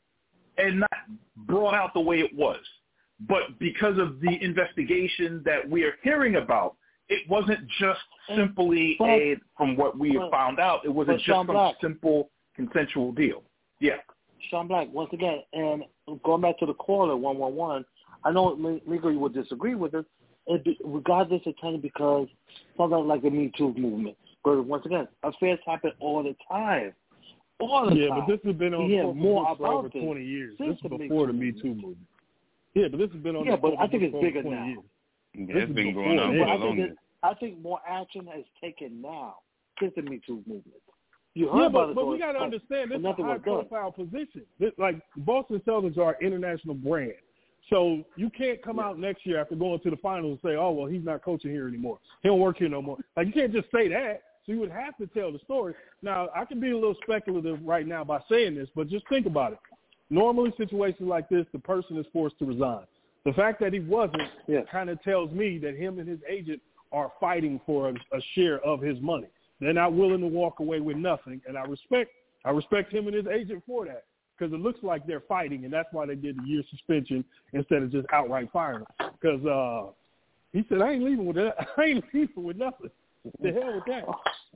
[SPEAKER 3] and not brought out the way it was. But because of the investigation that we are hearing about, it wasn't just simply
[SPEAKER 2] but,
[SPEAKER 3] a, from what we
[SPEAKER 2] but,
[SPEAKER 3] have found out, it wasn't just some
[SPEAKER 2] Black,
[SPEAKER 3] simple consensual deal. Yeah.
[SPEAKER 2] Sean Black, once again, and going back to the caller, one one one, I know Mika you would disagree with it, it regards this attention because something like the Me Too movement. But once again, affairs happen all the time. All the
[SPEAKER 5] yeah,
[SPEAKER 2] time.
[SPEAKER 5] but this has been on
[SPEAKER 2] yeah, more
[SPEAKER 5] for over
[SPEAKER 2] about
[SPEAKER 5] twenty years.
[SPEAKER 2] This
[SPEAKER 5] is
[SPEAKER 2] the
[SPEAKER 5] before the
[SPEAKER 2] Me
[SPEAKER 5] Me
[SPEAKER 2] Too
[SPEAKER 5] Too movement. Yeah, but this has been on
[SPEAKER 2] Yeah,
[SPEAKER 5] the
[SPEAKER 2] but I think it's
[SPEAKER 5] for
[SPEAKER 2] bigger
[SPEAKER 5] twenty
[SPEAKER 2] now.
[SPEAKER 5] years.
[SPEAKER 6] Yeah, it's been going on
[SPEAKER 2] but
[SPEAKER 6] for
[SPEAKER 2] I
[SPEAKER 6] a long
[SPEAKER 2] think,
[SPEAKER 6] time.
[SPEAKER 2] I think more action has taken now since the Me Too movement. You heard
[SPEAKER 5] Yeah,
[SPEAKER 2] about
[SPEAKER 5] but,
[SPEAKER 2] it
[SPEAKER 5] but
[SPEAKER 2] going,
[SPEAKER 5] we got to understand this is a
[SPEAKER 2] nothing was done.
[SPEAKER 5] high-profile position. This, like, Boston Celtics are an international brand. So you can't come out next year after going to the finals and say, oh, well, he's not coaching here anymore. He don't work here no more. Like, you can't just say that. So you would have to tell the story. Now, I can be a little speculative right now by saying this, but just think about it. Normally, situations like this, the person is forced to resign. The fact that he wasn't
[SPEAKER 2] yeah.
[SPEAKER 5] kind of tells me that him and his agent are fighting for a, a share of his money. They're not willing to walk away with nothing, and I respect I respect him and his agent for that because it looks like they're fighting, and that's why they did the year suspension instead of just outright firing him. Because uh, he said, I ain't leaving with that. I ain't leaving with nothing. The hell with that.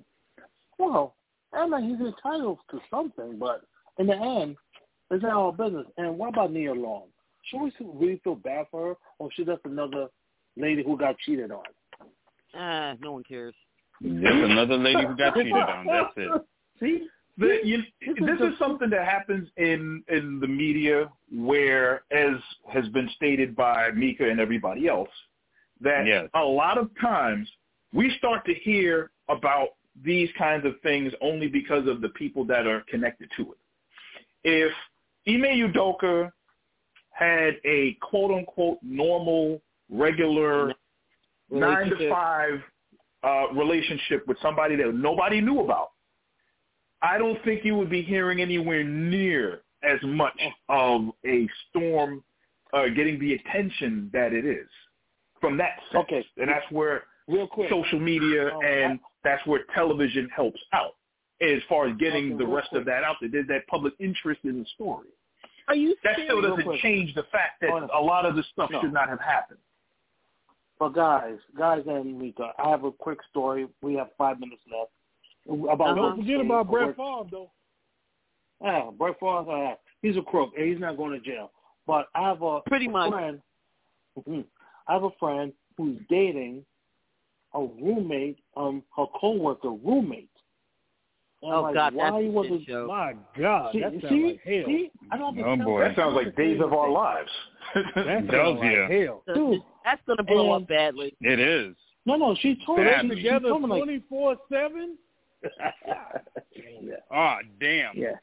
[SPEAKER 2] Well, I mean, he's entitled to something, but in the end, it's not our business. And what about Nia Long? Should we really feel bad for her, or is she just another lady who got cheated on?
[SPEAKER 4] Ah, uh, no one cares.
[SPEAKER 6] Just another lady who got cheated on. That's it.
[SPEAKER 2] See?
[SPEAKER 3] The, you, this is something that happens in, in the media where, as has been stated by Mika and everybody else, that
[SPEAKER 6] Yes.
[SPEAKER 3] a lot of times we start to hear about these kinds of things only because of the people that are connected to it. If Ime Udoka had a quote-unquote normal, regular, nine to five uh, relationship with somebody that nobody knew about, I don't think you would be hearing anywhere near as much of a storm uh, getting the attention that it is from that sense.
[SPEAKER 2] Okay.
[SPEAKER 3] And that's where
[SPEAKER 2] Real quick.
[SPEAKER 3] social media
[SPEAKER 2] Oh,
[SPEAKER 3] and that's where television helps out as far as getting
[SPEAKER 2] Okay,
[SPEAKER 3] the
[SPEAKER 2] real
[SPEAKER 3] rest
[SPEAKER 2] quick.
[SPEAKER 3] of that out there. There's that public interest in the story.
[SPEAKER 4] Are you
[SPEAKER 3] That
[SPEAKER 4] serious?
[SPEAKER 3] still
[SPEAKER 2] Real
[SPEAKER 3] doesn't
[SPEAKER 2] quick.
[SPEAKER 3] change the fact that
[SPEAKER 2] Oh, no.
[SPEAKER 3] a lot of this stuff
[SPEAKER 2] No.
[SPEAKER 3] should not have happened.
[SPEAKER 2] But guys, guys and Mika, I have a quick story. We have five minutes left. About
[SPEAKER 5] Don't forget
[SPEAKER 2] Wednesday,
[SPEAKER 5] about Brett
[SPEAKER 2] work-
[SPEAKER 5] Favre, though.
[SPEAKER 2] Yeah, Brett Favre, uh, he's a crook, and he's not going to jail. But I have a,
[SPEAKER 4] Pretty
[SPEAKER 2] a
[SPEAKER 4] much.
[SPEAKER 2] friend. Mhm. I have a friend who's dating a roommate, um, her coworker roommate. And I'm
[SPEAKER 4] Oh,
[SPEAKER 2] like,
[SPEAKER 4] God,
[SPEAKER 2] why
[SPEAKER 4] that's
[SPEAKER 2] you
[SPEAKER 4] a
[SPEAKER 2] wasn't?
[SPEAKER 4] shit show.
[SPEAKER 5] My God,
[SPEAKER 2] See,
[SPEAKER 5] that sounds
[SPEAKER 2] see,
[SPEAKER 5] like hell.
[SPEAKER 2] see, I don't have to
[SPEAKER 6] Oh,
[SPEAKER 2] tell
[SPEAKER 6] boy.
[SPEAKER 2] you.
[SPEAKER 3] That sounds like Days of Our Lives.
[SPEAKER 5] That
[SPEAKER 6] Does,
[SPEAKER 5] sounds like
[SPEAKER 6] yeah.
[SPEAKER 5] hell.
[SPEAKER 2] Dude,
[SPEAKER 4] That's going to blow
[SPEAKER 2] and-
[SPEAKER 4] up badly.
[SPEAKER 6] It is.
[SPEAKER 2] No, no, she told me.
[SPEAKER 5] They're
[SPEAKER 2] She, she
[SPEAKER 5] together
[SPEAKER 2] told me like,
[SPEAKER 5] twenty-four seven?
[SPEAKER 2] yeah,
[SPEAKER 6] Oh, damn.
[SPEAKER 2] yeah.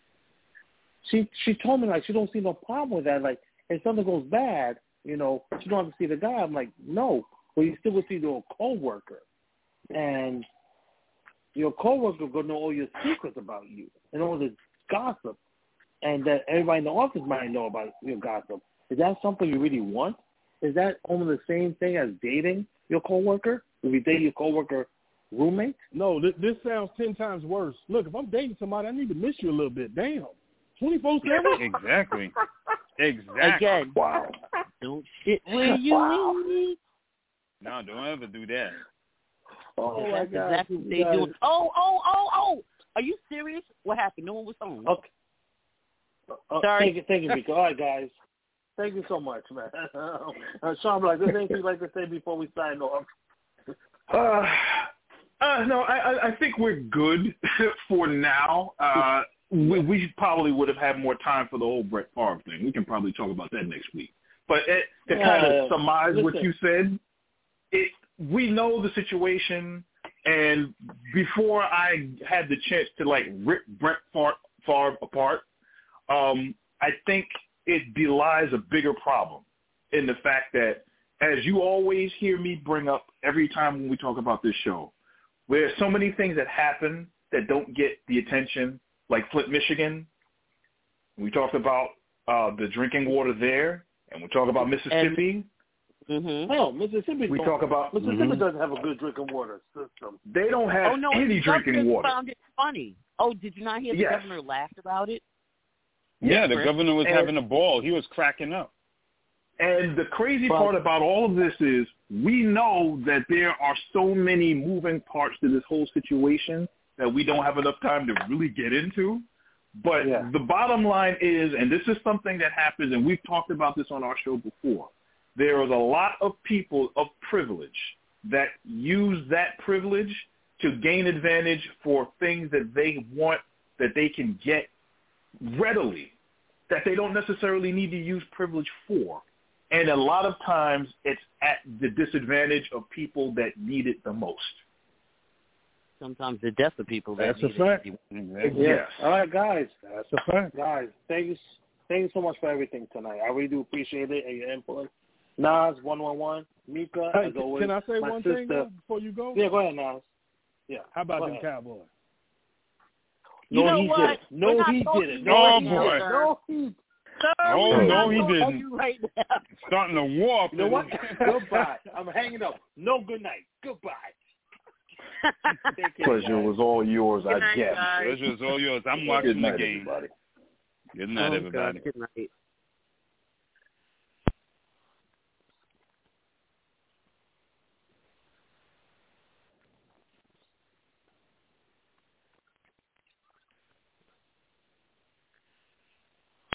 [SPEAKER 2] She she told me like she don't see no problem with that. Like if something goes bad, you know, she don't have to see the guy. I'm like, no, but you still would see your coworker, and your coworker gonna know all your secrets about you and all the gossip, and that everybody in the office might know about your gossip. Is that something you really want? Is that almost the same thing as dating your coworker? If you date your coworker roommate?
[SPEAKER 5] No, th- this sounds ten times worse. Look, if I'm dating somebody, I need to miss you a little bit. Damn. twenty-four seven?
[SPEAKER 6] Exactly. Exactly.
[SPEAKER 4] Again,
[SPEAKER 2] Wow.
[SPEAKER 4] don't shit where you
[SPEAKER 2] Wow.
[SPEAKER 4] need.
[SPEAKER 6] No, don't ever do that.
[SPEAKER 2] Oh my
[SPEAKER 4] That's
[SPEAKER 2] God.
[SPEAKER 4] exactly what
[SPEAKER 2] You
[SPEAKER 4] they
[SPEAKER 2] guys-
[SPEAKER 4] doing. Oh, oh, oh, oh. Are you serious? What happened? No one was home.
[SPEAKER 2] Okay. Uh,
[SPEAKER 4] Sorry.
[SPEAKER 2] Thank you, thank you, Mika. All right, guys. Thank you so much, man. uh, Sean, like, this anything you'd like to say before we sign off?
[SPEAKER 3] Uh, uh, no, I, I- I think we're good for now. Uh, we, we probably would have had more time for the whole Brett Favre thing. We can probably talk about that next week. But it, to
[SPEAKER 2] Yeah,
[SPEAKER 3] kind of surmise what
[SPEAKER 2] listen.
[SPEAKER 3] you said, it we know the situation, and before I had the chance to like rip Brett Favre, Favre apart, um, I think it belies a bigger problem in the fact that, as you always hear me bring up every time when we talk about this show, there's so many things that happen that don't get the attention, like Flint, Michigan. We talked about uh, the drinking water there, and we talk about Mississippi.
[SPEAKER 4] Mm-hmm.
[SPEAKER 2] Hell, Mississippi.
[SPEAKER 3] We
[SPEAKER 2] don't-
[SPEAKER 3] talk about
[SPEAKER 2] Mississippi
[SPEAKER 3] Mhm.
[SPEAKER 2] doesn't have a good drinking water system.
[SPEAKER 3] They don't have
[SPEAKER 4] Oh, no,
[SPEAKER 3] any
[SPEAKER 4] the
[SPEAKER 3] drinking
[SPEAKER 4] governor
[SPEAKER 3] water.
[SPEAKER 4] found it funny. Oh, did you not hear the
[SPEAKER 3] Yes.
[SPEAKER 4] governor laughed about it?
[SPEAKER 6] Yeah, the
[SPEAKER 4] Chris.
[SPEAKER 6] governor was
[SPEAKER 3] And-
[SPEAKER 6] having a ball. He was cracking up.
[SPEAKER 3] And the crazy
[SPEAKER 2] But-
[SPEAKER 3] part about all of this is we know that there are so many moving parts to this whole situation that we don't have enough time to really get into. But
[SPEAKER 2] Yeah.
[SPEAKER 3] the bottom line is, and this is something that happens, and we've talked about this on our show before, there is a lot of people of privilege that use that privilege to gain advantage for things that they want, that they can get readily, that they don't necessarily need to use privilege for. And a lot of times it's at the disadvantage of people that need it the most.
[SPEAKER 4] Sometimes the death of people. that
[SPEAKER 5] That's a
[SPEAKER 4] need it.
[SPEAKER 5] fact.
[SPEAKER 6] Exactly.
[SPEAKER 2] Yeah.
[SPEAKER 3] Yes.
[SPEAKER 2] All right, guys.
[SPEAKER 5] That's a fact.
[SPEAKER 2] Guys, thank you, thank you so much for everything tonight. I really do appreciate it and your input. Nas, one one one, Mika,
[SPEAKER 5] Hey,
[SPEAKER 2] as always.
[SPEAKER 5] can I say
[SPEAKER 2] my
[SPEAKER 5] one
[SPEAKER 2] sister.
[SPEAKER 5] thing though, before you go?
[SPEAKER 2] Yeah, go ahead, Nas. Yeah.
[SPEAKER 5] How about
[SPEAKER 2] Go
[SPEAKER 5] them
[SPEAKER 2] ahead.
[SPEAKER 5] Cowboys?
[SPEAKER 4] You
[SPEAKER 2] No,
[SPEAKER 4] know
[SPEAKER 2] he
[SPEAKER 4] what?
[SPEAKER 2] did it. No,
[SPEAKER 4] We're not
[SPEAKER 2] he
[SPEAKER 4] talking
[SPEAKER 2] did it.
[SPEAKER 4] about
[SPEAKER 2] No,
[SPEAKER 6] Oh,
[SPEAKER 2] he
[SPEAKER 6] boy.
[SPEAKER 2] did it. No, he.
[SPEAKER 4] Sir,
[SPEAKER 6] Oh,
[SPEAKER 4] we're
[SPEAKER 6] no,
[SPEAKER 4] not
[SPEAKER 6] he
[SPEAKER 4] talking to
[SPEAKER 6] didn't.
[SPEAKER 4] you right now.
[SPEAKER 6] Starting to warp.
[SPEAKER 2] You know what? Goodbye. I'm hanging up. No, good night. Goodbye. Take care,
[SPEAKER 3] Pleasure
[SPEAKER 2] guys.
[SPEAKER 3] was all yours,
[SPEAKER 4] Good
[SPEAKER 3] I
[SPEAKER 4] night,
[SPEAKER 3] guess.
[SPEAKER 4] guys.
[SPEAKER 6] Pleasure is all yours. I'm
[SPEAKER 3] Good
[SPEAKER 6] watching the
[SPEAKER 3] night,
[SPEAKER 6] game.
[SPEAKER 3] everybody.
[SPEAKER 6] Good night,
[SPEAKER 4] Oh,
[SPEAKER 6] everybody.
[SPEAKER 4] God, good night.